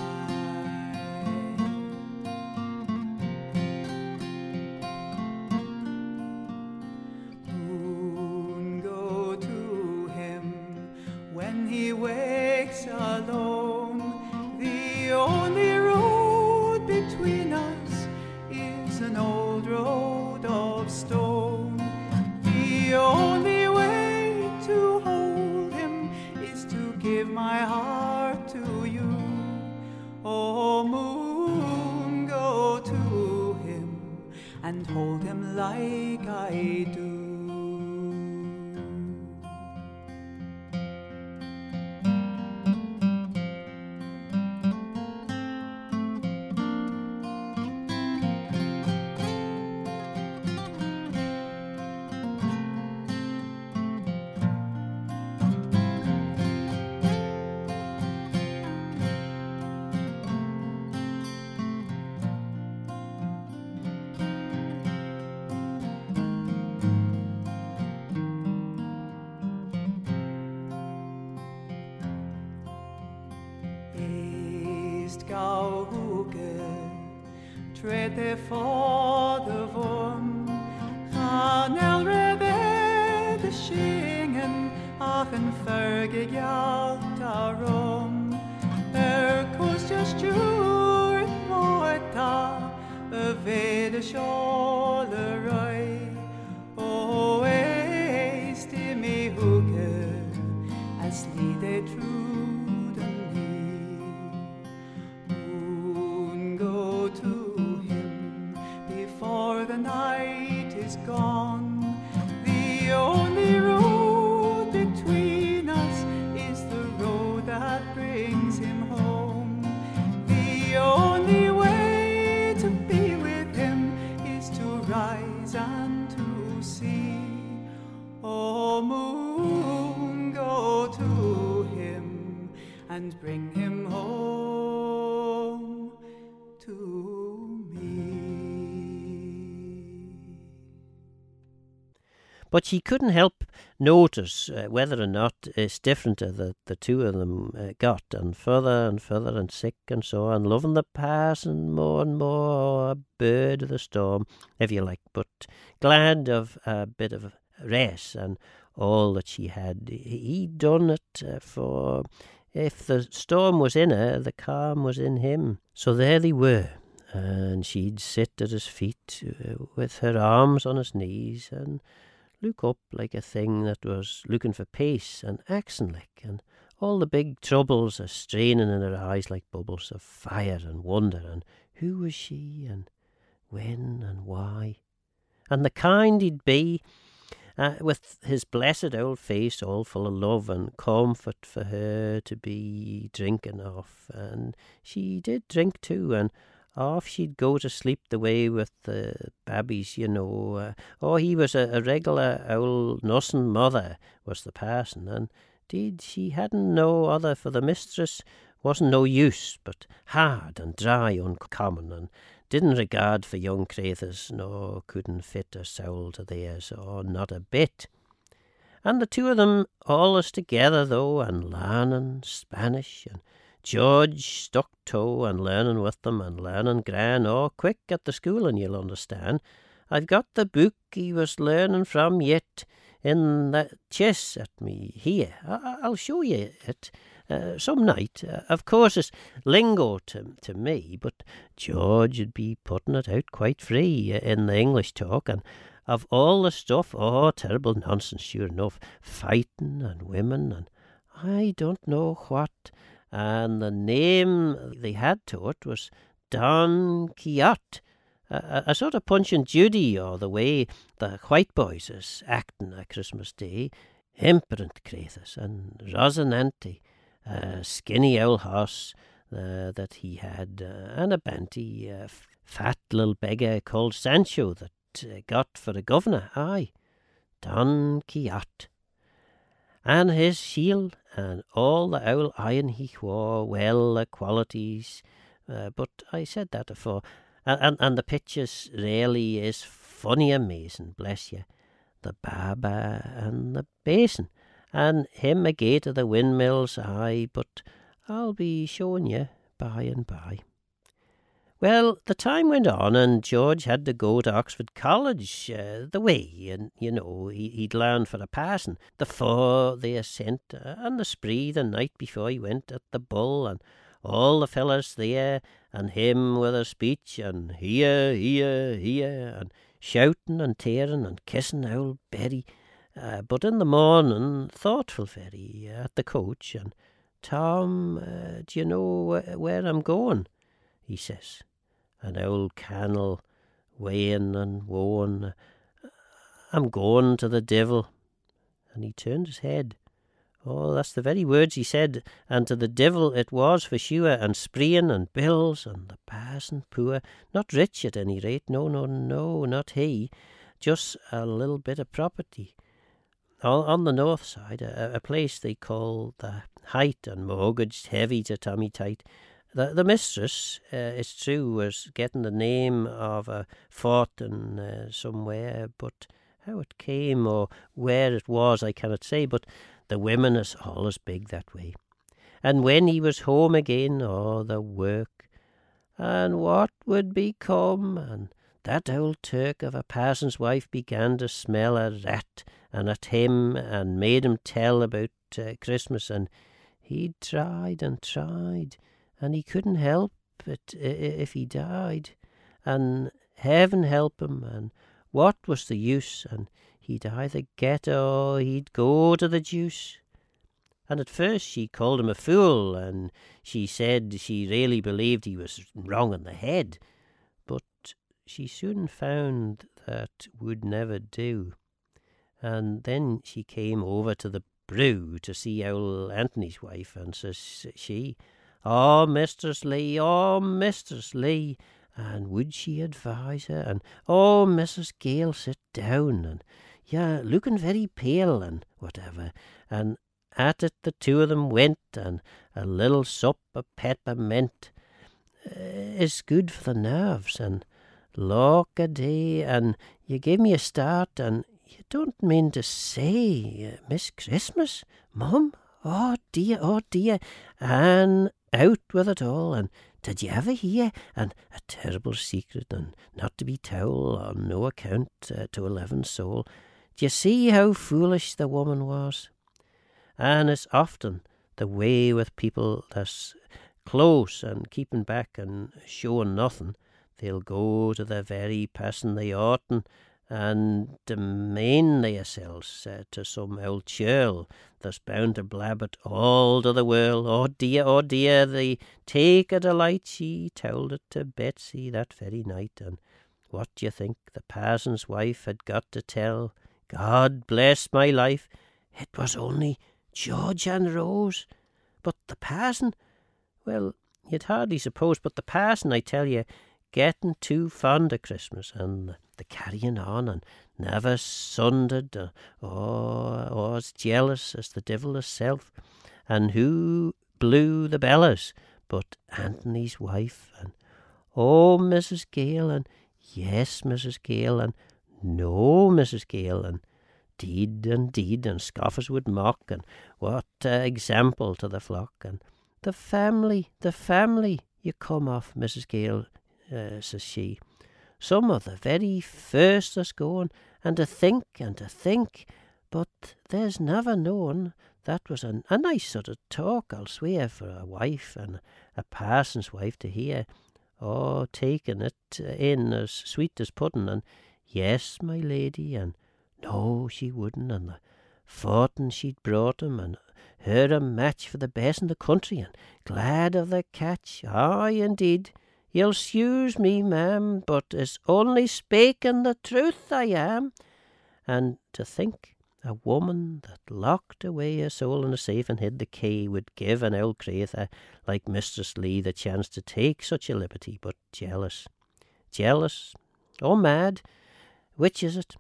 he wakes alone. The only road between us is an old road of stone. The only way to hold him is to give my heart to you. Oh moon, go to him and hold him like I do. Gauke, trete for de vorm, gaan elrede de schingen, ach en vergegjalt daarom. Er kost just juur moita, a vede scholeroi, o eist i mi hoeke, as lide true. bring him home to me. But she couldn't help notice uh, whether or not it's different uh, the, the two of them uh, got, and further and further and sick and so on, loving the parson more and more, a bird of the storm, if you like, but glad of a bit of rest and all that she had. He'd done it uh, for if the storm was in her, the calm was in him. So there they were, and she'd sit at his feet uh, with her arms on his knees and look up like a thing that was looking for pace and action like, and all the big troubles a straining in her eyes like bubbles of fire and wonder, and who was she, and when and why, and the kind he'd be, uh, with his blessed old face all full of love and comfort for her to be drinking off. And she did drink too, and off she'd go to sleep the way with the babbies, you know. Uh, oh, he was a, a regular old nursing mother, was the parson, and deed she hadn't no other, for the mistress wasn't no use, but hard and dry uncommon, and didn't regard for young crathers, nor couldn't fit her soul to theirs, or not a bit. And the two of them allus together, though, and larning Spanish, and George stuck toe and learning with them, and learning gran, or quick at the school, and you'll understand. I've got the book he was learning from yet in the chest at me here. I- I'll show you it uh, some night. Uh, of course, it's lingo to, to me, but George would be putting it out quite free in the English talk, and of all the stuff, oh, terrible nonsense, sure enough, fighting and women, and I don't know what. And the name they had to it was Don Quixote, a, a sort of Punch and Judy, or the way the white boys is acting at Christmas Day. Imperent crathers, and Rosinante, a skinny old horse uh, that he had, uh, and a banty, uh, fat little beggar called Sancho that uh, got for a governor, aye, Don Quixote. And his shield, and all the old iron he wore, well, the qualities, uh, but I said that afore, and, and, and the pictures really is funny amazing, bless you, the barber and the basin, and him a gate of the windmills, aye, but I'll be showing you by and by. Well, the time went on, and George had to go to Oxford College uh, the way, and, you know, he, he'd learned for a parson, the four they sent, uh, and the spree the night before he went at the Bull, and all the fellers there, and him with a speech, and here, here, here, and shouting and tearing and kissing old Betty, uh, but in the morning, thoughtful very, uh, at the coach, and Tom, uh, do you know wh- where I'm going? He says. An old cannel weighing and woeing, I'm going to the devil. And he turned his head. Oh, that's the very words he said, and to the devil it was for sure, and spreeing and bills, and the parson poor, not rich at any rate, no, no, no, not he, just a little bit of property. On, on the north side, a, a place they call the Height, and mortgaged heavy to Tommy Tight. The, the mistress, uh, it's true, was getting the name of a fortin uh, somewhere, but how it came or where it was I cannot say, but the women is always big that way. And when he was home again, oh, the work, and what would become, and that old Turk of a parson's wife began to smell a rat and at him, and made him tell about uh, Christmas, and he'd tried and tried, and he couldn't help it if he died, and heaven help him, and what was the use, and he'd either get or he'd go to the deuce. And at first she called him a fool, and she said she really believed he was wrong in the head, but she soon found that would never do, and then she came over to the brew to see old Anthony's wife, and says she, "Oh, Mistress Lee, oh, Mistress Lee," and would she advise her, and, "Oh, Missus Gale, sit down," and, "Yeah, looking very pale," and whatever, and at it the two of them went, and a little sup of peppermint uh, is good for the nerves, and lock a day, and you gave me a start, and you don't mean to say, uh, Miss Christmas, Mum? Oh dear, oh dear, and out with it all, and did you ever hear, and a terrible secret, and not to be told on no account uh, to eleven soul. D'ye see how foolish the woman was? And it's often the way with people that's close and keeping back and showing nothing. They'll go to the very person they oughtn't and demean themselves uh, to some old churl that's bound to blab it all to the world. Oh dear, oh dear, they take a delight. She told it to Betsy that very night, and what do you think the parson's wife had got to tell? God bless my life, it was only George and Rose. But the parson, well, you'd hardly suppose, but the parson, I tell you, getting too fond of Christmas, and the carrying on, and never sundered, uh, or, or as jealous as the devil herself. And who blew the bellows but Anthony's wife? And oh, Missus Gale, and yes, Missus Gale, and no, Missus Gale, and deed and deed, and scoffers would mock, and what uh, example to the flock. And the family, the family you come off, Missus Gale, uh, says she. Some of the very first that's going, and to think and to think, but there's never known. That was a, a nice sort of talk, I'll swear, for a wife and a parson's wife to hear. Oh, taking it in as sweet as pudding, and yes, my lady, and no, she wouldn't, and the fortin she'd brought him, and her a match for the best in the country, and glad of the catch. Aye, indeed. You'll excuse me, ma'am, but it's only spaking the truth I am. And to think a woman that locked away her soul in a safe and hid the key would give an old crathur like Mistress Lee the chance to take such a liberty, but jealous. Jealous? Or mad? Which is it?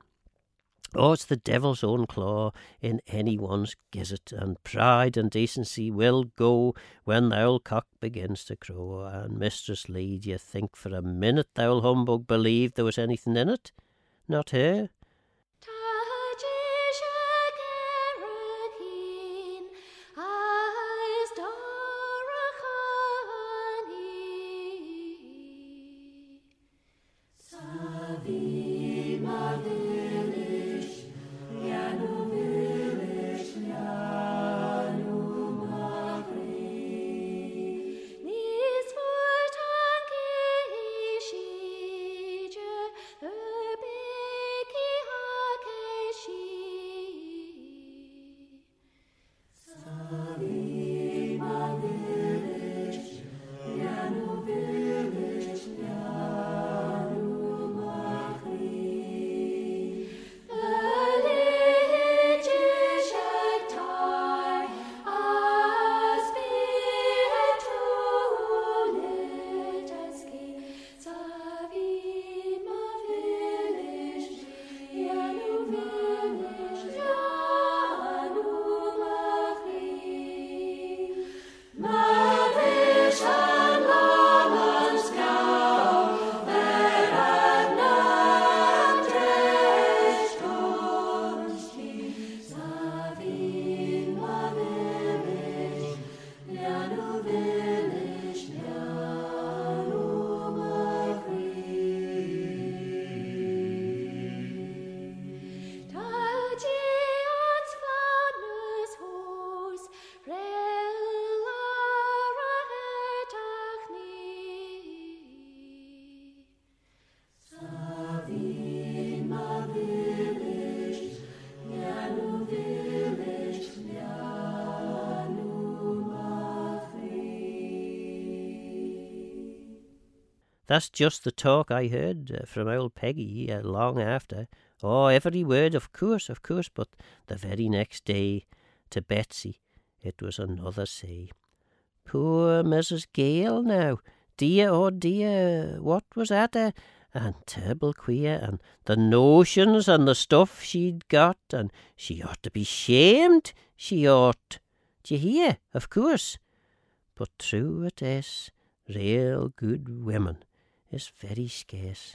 Oh, it's the devil's own claw in anyone's gizzard, and pride and decency will go when the old cock begins to crow. And Mistress Lee, do you think for a minute the old humbug believed there was anything in it? Not her. That's just the talk I heard uh, from old Peggy uh, long after. Oh, every word, of course, of course, but the very next day to Betsy it was another say. Poor Missus Gale now, dear, oh dear, what was at her? And terrible queer, and the notions and the stuff she'd got, and she ought to be shamed, she ought. d'ye hear? Of course. But true it is, real good women is very scarce.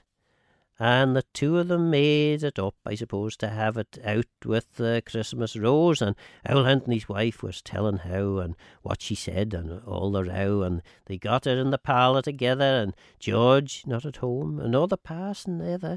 And the two of them made it up, I suppose, to have it out with the Christmas Rose, and Owl Anthony's wife was telling how and what she said and all the row, and they got her in the parlour together, and George not at home, and all the parson either,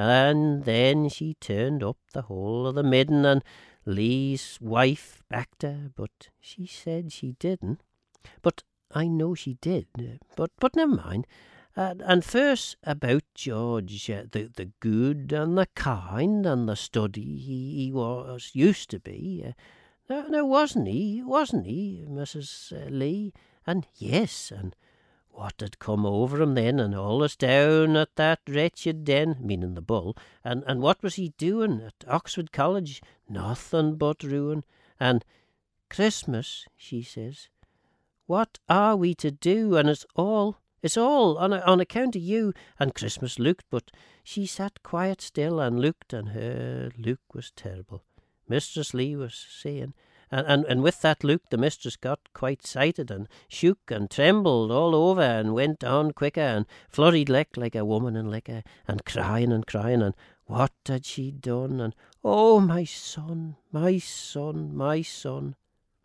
and then she turned up the whole of the midden, and Lee's wife backed her, but she said she didn't. But I know she did, but but never mind. Uh, and first about George, uh, the, the good and the kind and the study he, he was used to be. Uh, now, now, wasn't he, wasn't he, Missus Uh, Lee? And yes, and what had come over him then, and all us down at that wretched den, meaning the bull, and, and what was he doing at Oxford College? Nothing but ruin. And Christmas, she says, what are we to do? And it's all... It's all on, a, on account of you. And Christmas looked, but she sat quiet still and looked, and her look was terrible. Mistress Lee was saying, and, and, and with that look the mistress got quite sighted and shook and trembled all over and went on quicker and flurried like, like a woman in liquor and crying and crying, and what had she done? And oh, my son, my son, my son.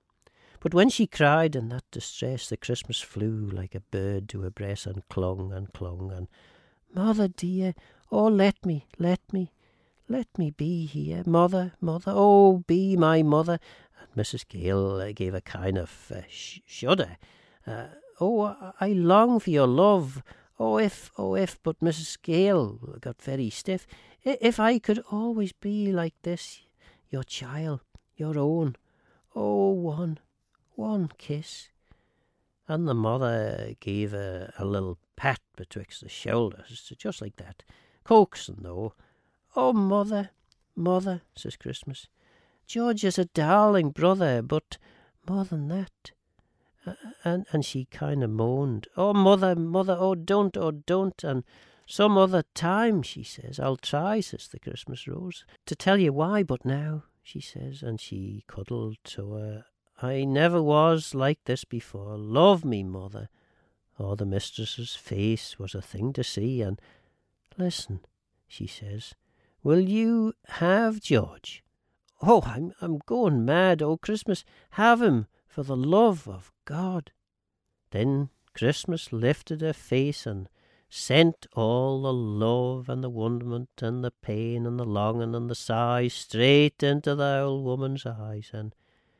But when she cried in that distress, the Christmas flew like a bird to her breast and clung and clung and, Mother dear, oh, let me, let me, let me be here. Mother, mother, oh, be my mother. And Missus Gale uh, gave a kind of uh, sh- shudder. Uh, oh, I long for your love. Oh, if, oh, if, but Missus Gale got very stiff. If I could always be like this, your child, your own. Oh, one. One kiss. And the mother gave a, a little pat betwixt the shoulders, just like that. Coaxing, though. Oh, mother, mother, says Christmas. George is a darling brother, but more than that. Uh, and, and she kind of moaned. Oh, mother, mother, oh, don't, oh, don't. And some other time, she says. I'll try, says the Christmas Rose, to tell you why, but now, she says, and she cuddled to her. I never was like this before. Love me, mother. Oh, the mistress's face was a thing to see. And listen, she says, will you have George? Oh, I'm I'm going mad. Oh, Christmas, have him for the love of God. Then Christmas lifted her face and sent all the love and the wonderment and the pain and the longing and the sigh straight into the old woman's eyes, and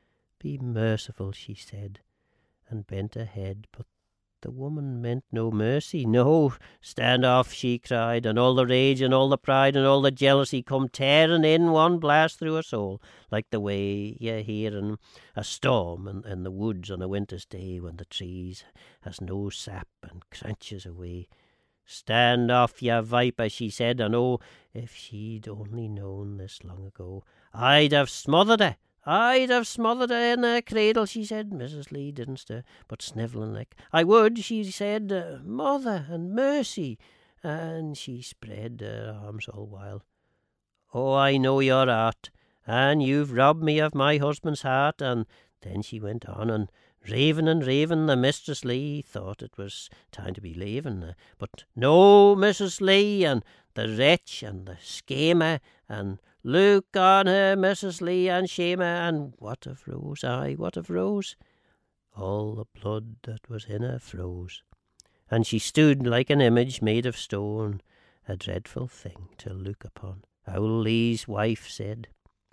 be merciful, she said, and bent her head, but the woman meant no mercy. No, stand off, she cried, and all the rage and all the pride and all the jealousy come tearing in one blast through her soul, like the way you hear in a storm in, in the woods on a winter's day when the trees has no sap and crunches away. Stand off, you viper, she said, and oh, if she'd only known this long ago, I'd have smothered her. I'd have smothered her in her cradle, she said. Missus Lee didn't stir, but snivelling like. I would, she said, uh, mother and mercy. And she spread her arms all while. Oh, I know your heart, and you've robbed me of my husband's heart. And then she went on, and raving and raving, the Mistress Lee thought it was time to be leaving. Uh, but no, Missus Lee, and the wretch, and the schemer, and look on her, Missus Lee, and shame her, and what of Rose, aye, what of Rose? All the blood that was in her froze, and she stood like an image made of stone, a dreadful thing to look upon, Owl Lee's wife said.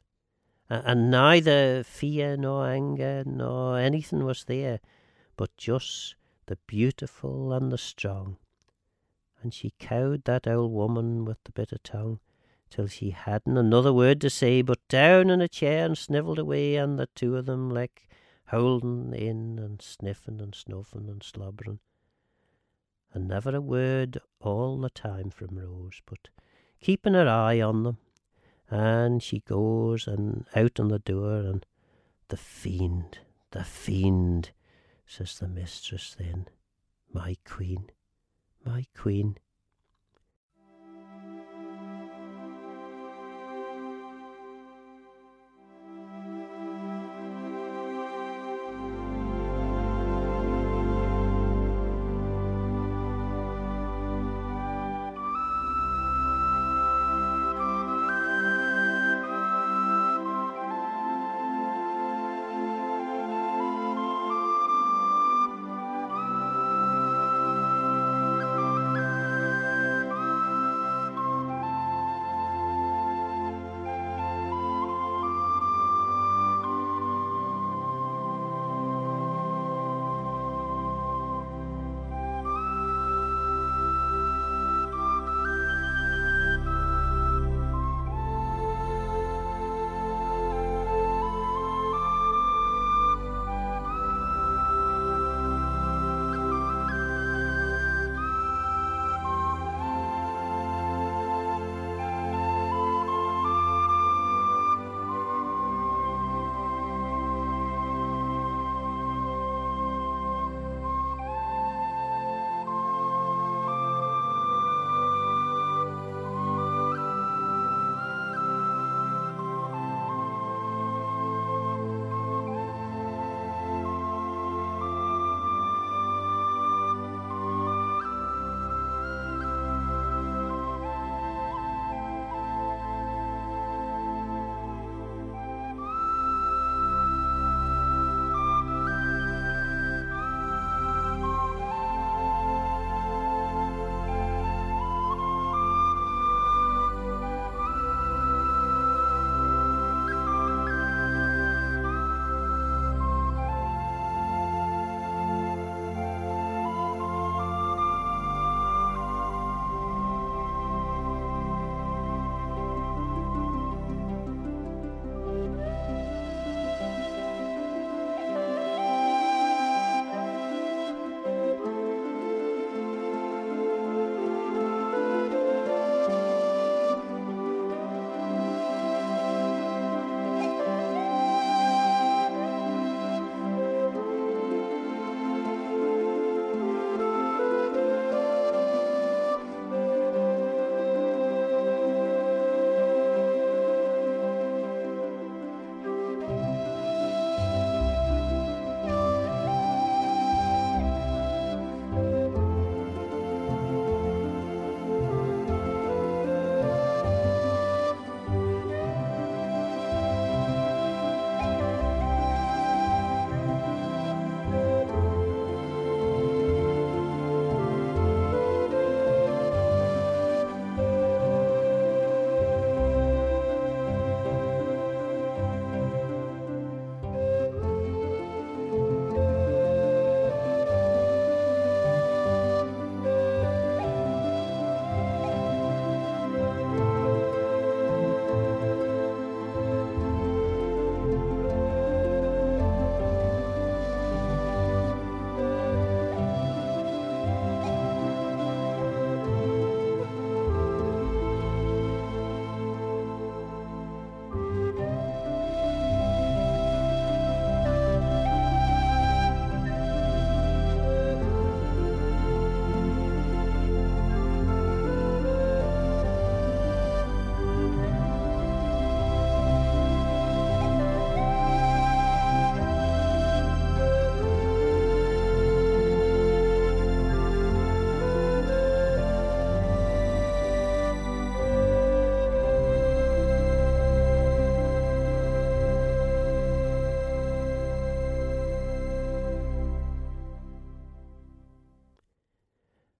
And neither fear nor anger nor anything was there, but just the beautiful and the strong. And she cowed that old woman with the bitter tongue, till she hadn't another word to say, but down in a chair and snivelled away, and the two of them like howling in and sniffing and snuffing and slobbering. And never a word all the time from Rose, but keeping her eye on them. And she goes and out on the door, and the fiend, the fiend, says the mistress then, my queen, my queen.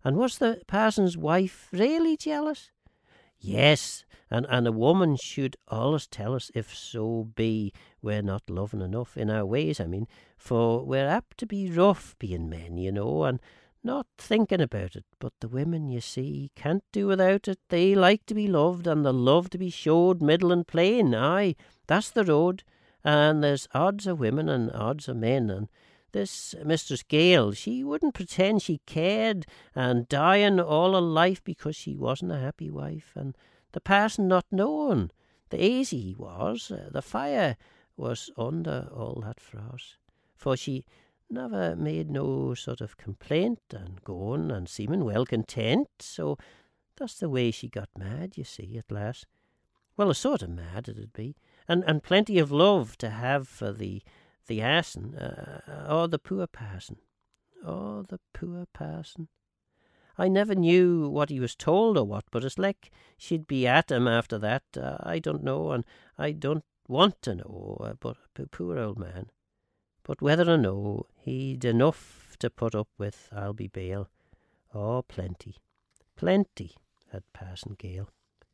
And was the parson's wife really jealous? Yes, and, and a woman should allus tell us if so be we're not loving enough in our ways, I mean, for we're apt to be rough being men, you know, and not thinking about it. But the women, you see, can't do without it. They like to be loved, and the love to be showed middling plain. Aye, that's the road. And there's odds of women and odds of men, and this Mistress Gale, she wouldn't pretend she cared, and dying all her life because she wasn't a happy wife, and the parson not knowing the aisy he was, uh, the fire was under all that frost, for she never made no sort of complaint, and going and seeming well content, so that's the way she got mad, you see, at last. Well, a sort of mad it'd be, and, and plenty of love to have for the the arson, uh, or the poor parson. Oh, the poor parson. I never knew what he was told or what, but it's like she'd be at him after that. Uh, I don't know, and I don't want to know, uh, but poor old man. But whether or no, he'd enough to put up with, I'll be bail. Oh, plenty, plenty, had Parson Gale.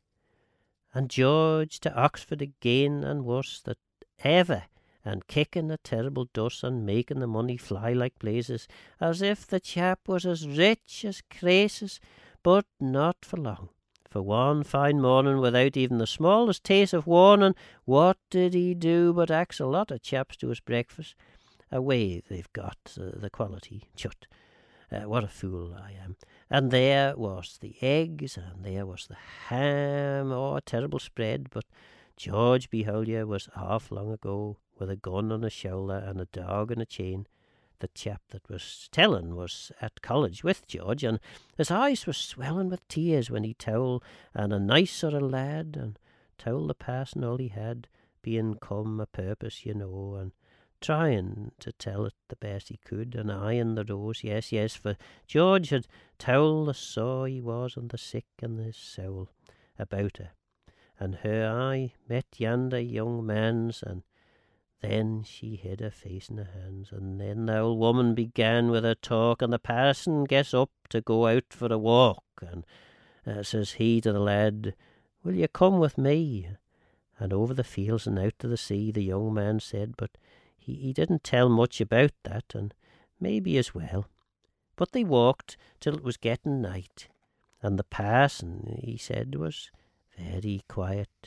And George to Oxford again, and worse than ever, and kicking a terrible dust and making the money fly like blazes, as if the chap was as rich as Croesus, but not for long. For one fine morning, without even the smallest taste of warning, what did he do but ax a lot of chaps to his breakfast? Away they've got uh, the quality. Chut, uh, what a fool I am. And there was the eggs, and there was the ham, oh, a terrible spread, but George, behold ye, was off long ago, with a gun on his shoulder and a dog on a chain. The chap that was telling was at college with George, and his eyes were swelling with tears when he told, and a nice sort of lad, and told the parson all he had, being come a purpose, you know, and trying to tell it the best he could, and eyeing the rose, yes, yes, for George had told the sore he was on the sick and his soul about her, and her eye met yonder young man's, and then she hid her face in her hands, and then the old woman began with her talk, and the parson gets up to go out for a walk, and uh, says he to the lad, "Will you come with me?" And over the fields and out to the sea, the young man said, but he, he didn't tell much about that, and maybe as well. But they walked till it was getting night, and the parson, he said, was very quiet.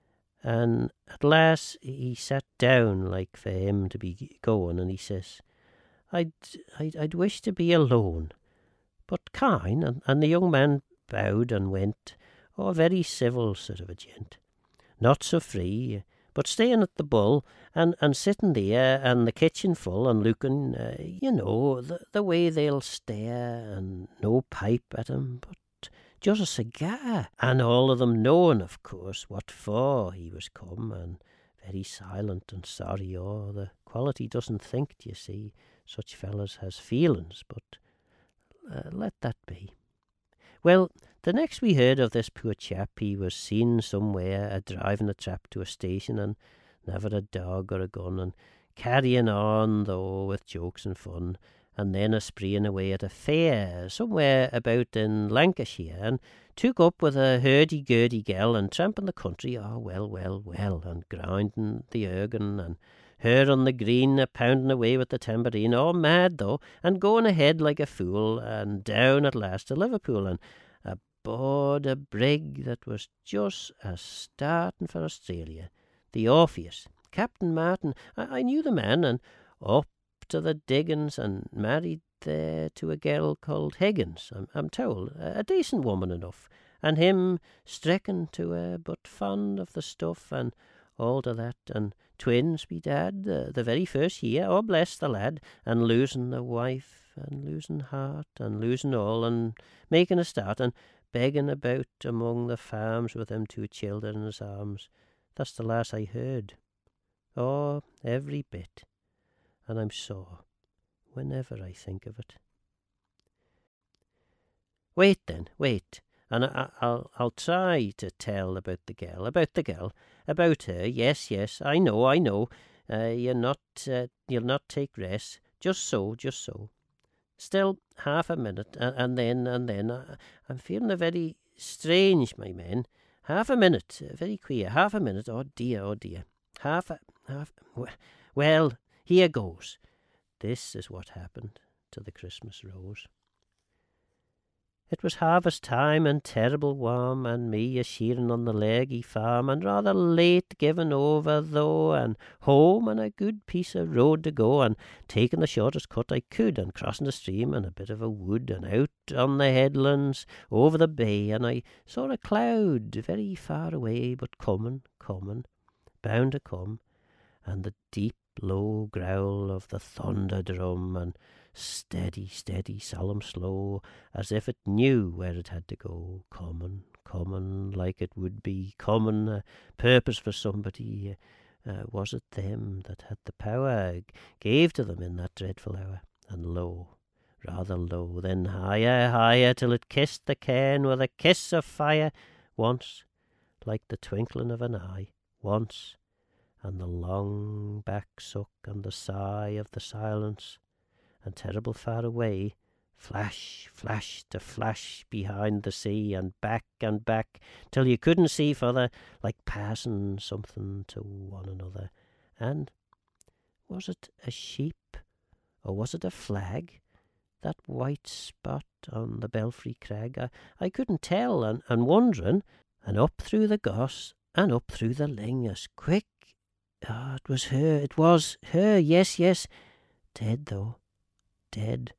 And at last he sat down like for him to be going, and he says, I'd, I'd, I'd wish to be alone, but kind, and, and the young man bowed and went, oh, a very civil sort of a gent, not so free, but staying at the Bull, and, and sitting there, and the kitchen full, and looking, uh, you know, the, the way they'll stare, and no pipe at him, but just a cigar, and all of them knowing, of course, what for he was come, and very silent and sorry. Oh, the quality doesn't think, you see, such fellas has feelings, but uh, let that be. Well, the next we heard of this poor chap, he was seen somewhere a driving a trap to a station, and never a dog or a gun, and carrying on, though, with jokes and fun, and then a spreeing away at a fair somewhere about in Lancashire, and took up with a hurdy-gurdy girl, and tramping the country, oh, well, well, well, and grinding the organ, and her on the green a pounding away with the tambourine, all mad, though, and going ahead like a fool, and down at last to Liverpool, and aboard a brig that was just a starting for Australia, the Orpheus, Captain Martin. I, I knew the man, and up to the diggings, and married there to a girl called Higgins, I'm, I'm told, a, a decent woman enough, and him stricken to her, but fond of the stuff, and all to that, and twins be dad the, the very first year, oh bless the lad, and losing the wife, and losing heart, and losing all, and making a start, and begging about among the farms with them two children in his arms. That's the last I heard. Oh, every bit. And I'm sore whenever I think of it. Wait then, wait, and I, I'll I'll try to tell about the girl, about the girl, about her. Yes, yes, I know, I know. Uh, you're not, uh, you'll not take rest. Just so, just so. Still, half a minute, and, and then, and then, I, I'm feeling a very strange, my men. Half a minute, very queer, half a minute, oh dear, oh dear. Half a, half, well, here goes. This is what happened to the Christmas rose. It was harvest time and terrible warm, and me a shearing on the leggy farm, and rather late given over though, and home and a good piece of road to go, and taking the shortest cut I could, and crossing the stream and a bit of a wood, and out on the headlands over the bay, and I saw a cloud very far away, but coming, coming, bound to come, and the deep low growl of the thunder drum, and steady, steady, solemn, slow, as if it knew where it had to go, common, common, like it would be, common, a purpose for somebody. Uh, was it them that had the power, gave to them in that dreadful hour? And low, rather low, then higher, higher, till it kissed the cairn with a kiss of fire, once, like the twinkling of an eye, once, and the long back suck and the sigh of the silence, and terrible far away, flash, flash to flash behind the sea, and back and back, till you couldn't see further, like passing something to one another. And was it a sheep, or was it a flag, that white spot on the belfry crag? I, I couldn't tell, and, and wondering, and up through the goss, and up through the lingus, quick. Ah, oh, it was her, it was her, yes, yes, dead though. Dead,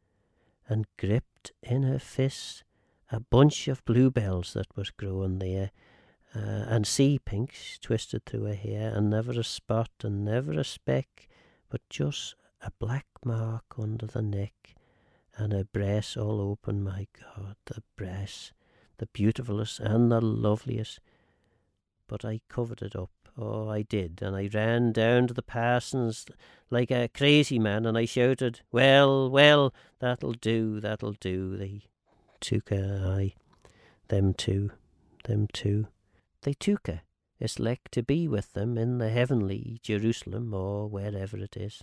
and gripped in her fist a bunch of bluebells that was growing there, uh, and sea pinks twisted through her hair, and never a spot and never a speck, but just a black mark under the neck, and her breasts all open. My God, the breasts, the beautifulest and the loveliest. But I covered it up. Oh, I did, and I ran down to the parson's like a crazy man, and I shouted, "Well, well, that'll do, that'll do." They took her, aye, them two, them two. They took her, it's like to be with them in the heavenly Jerusalem, or wherever it is.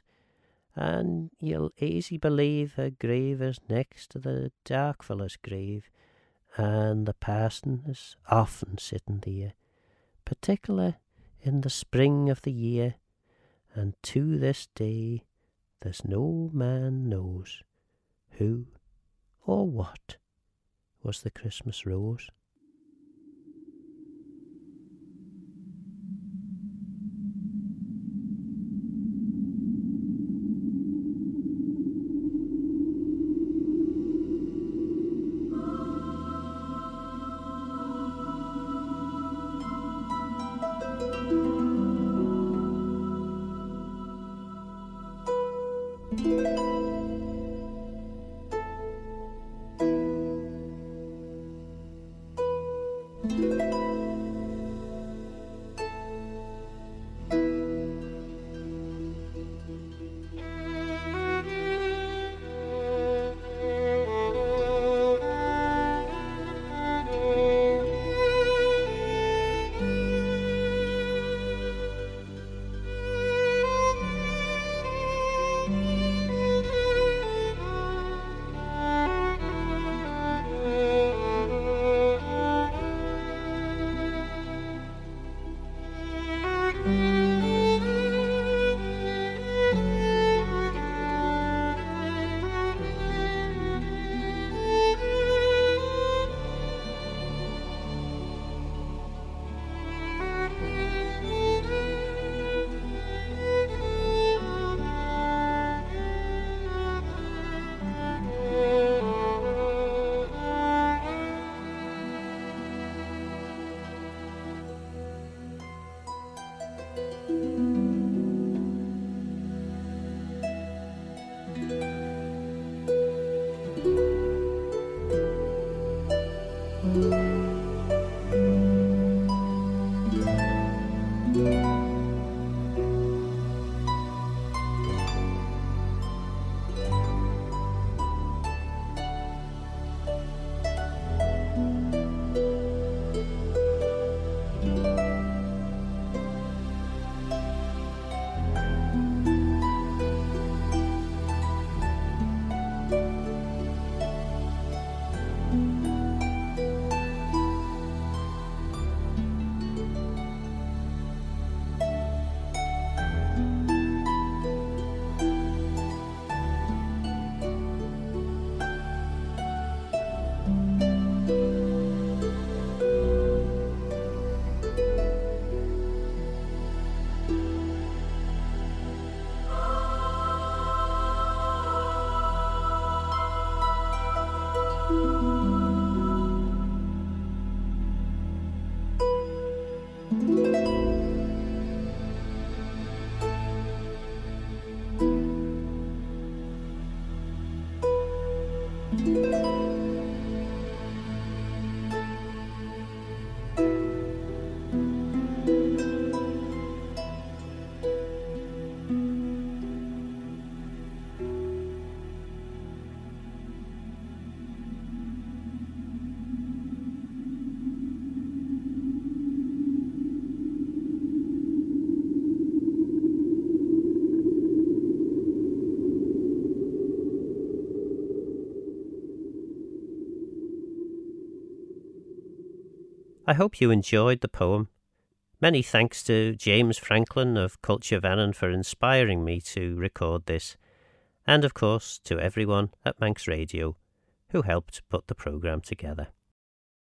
And you'll easy believe her grave is next to the dark fellow's grave, and the parson is often sitting there, particular in the spring of the year, and to this day there's no man knows who or what was the Christmas rose. I hope you enjoyed the poem. Many thanks to James Franklin of Culture Vannon for inspiring me to record this, and of course to everyone at Manx Radio who helped put the programme together.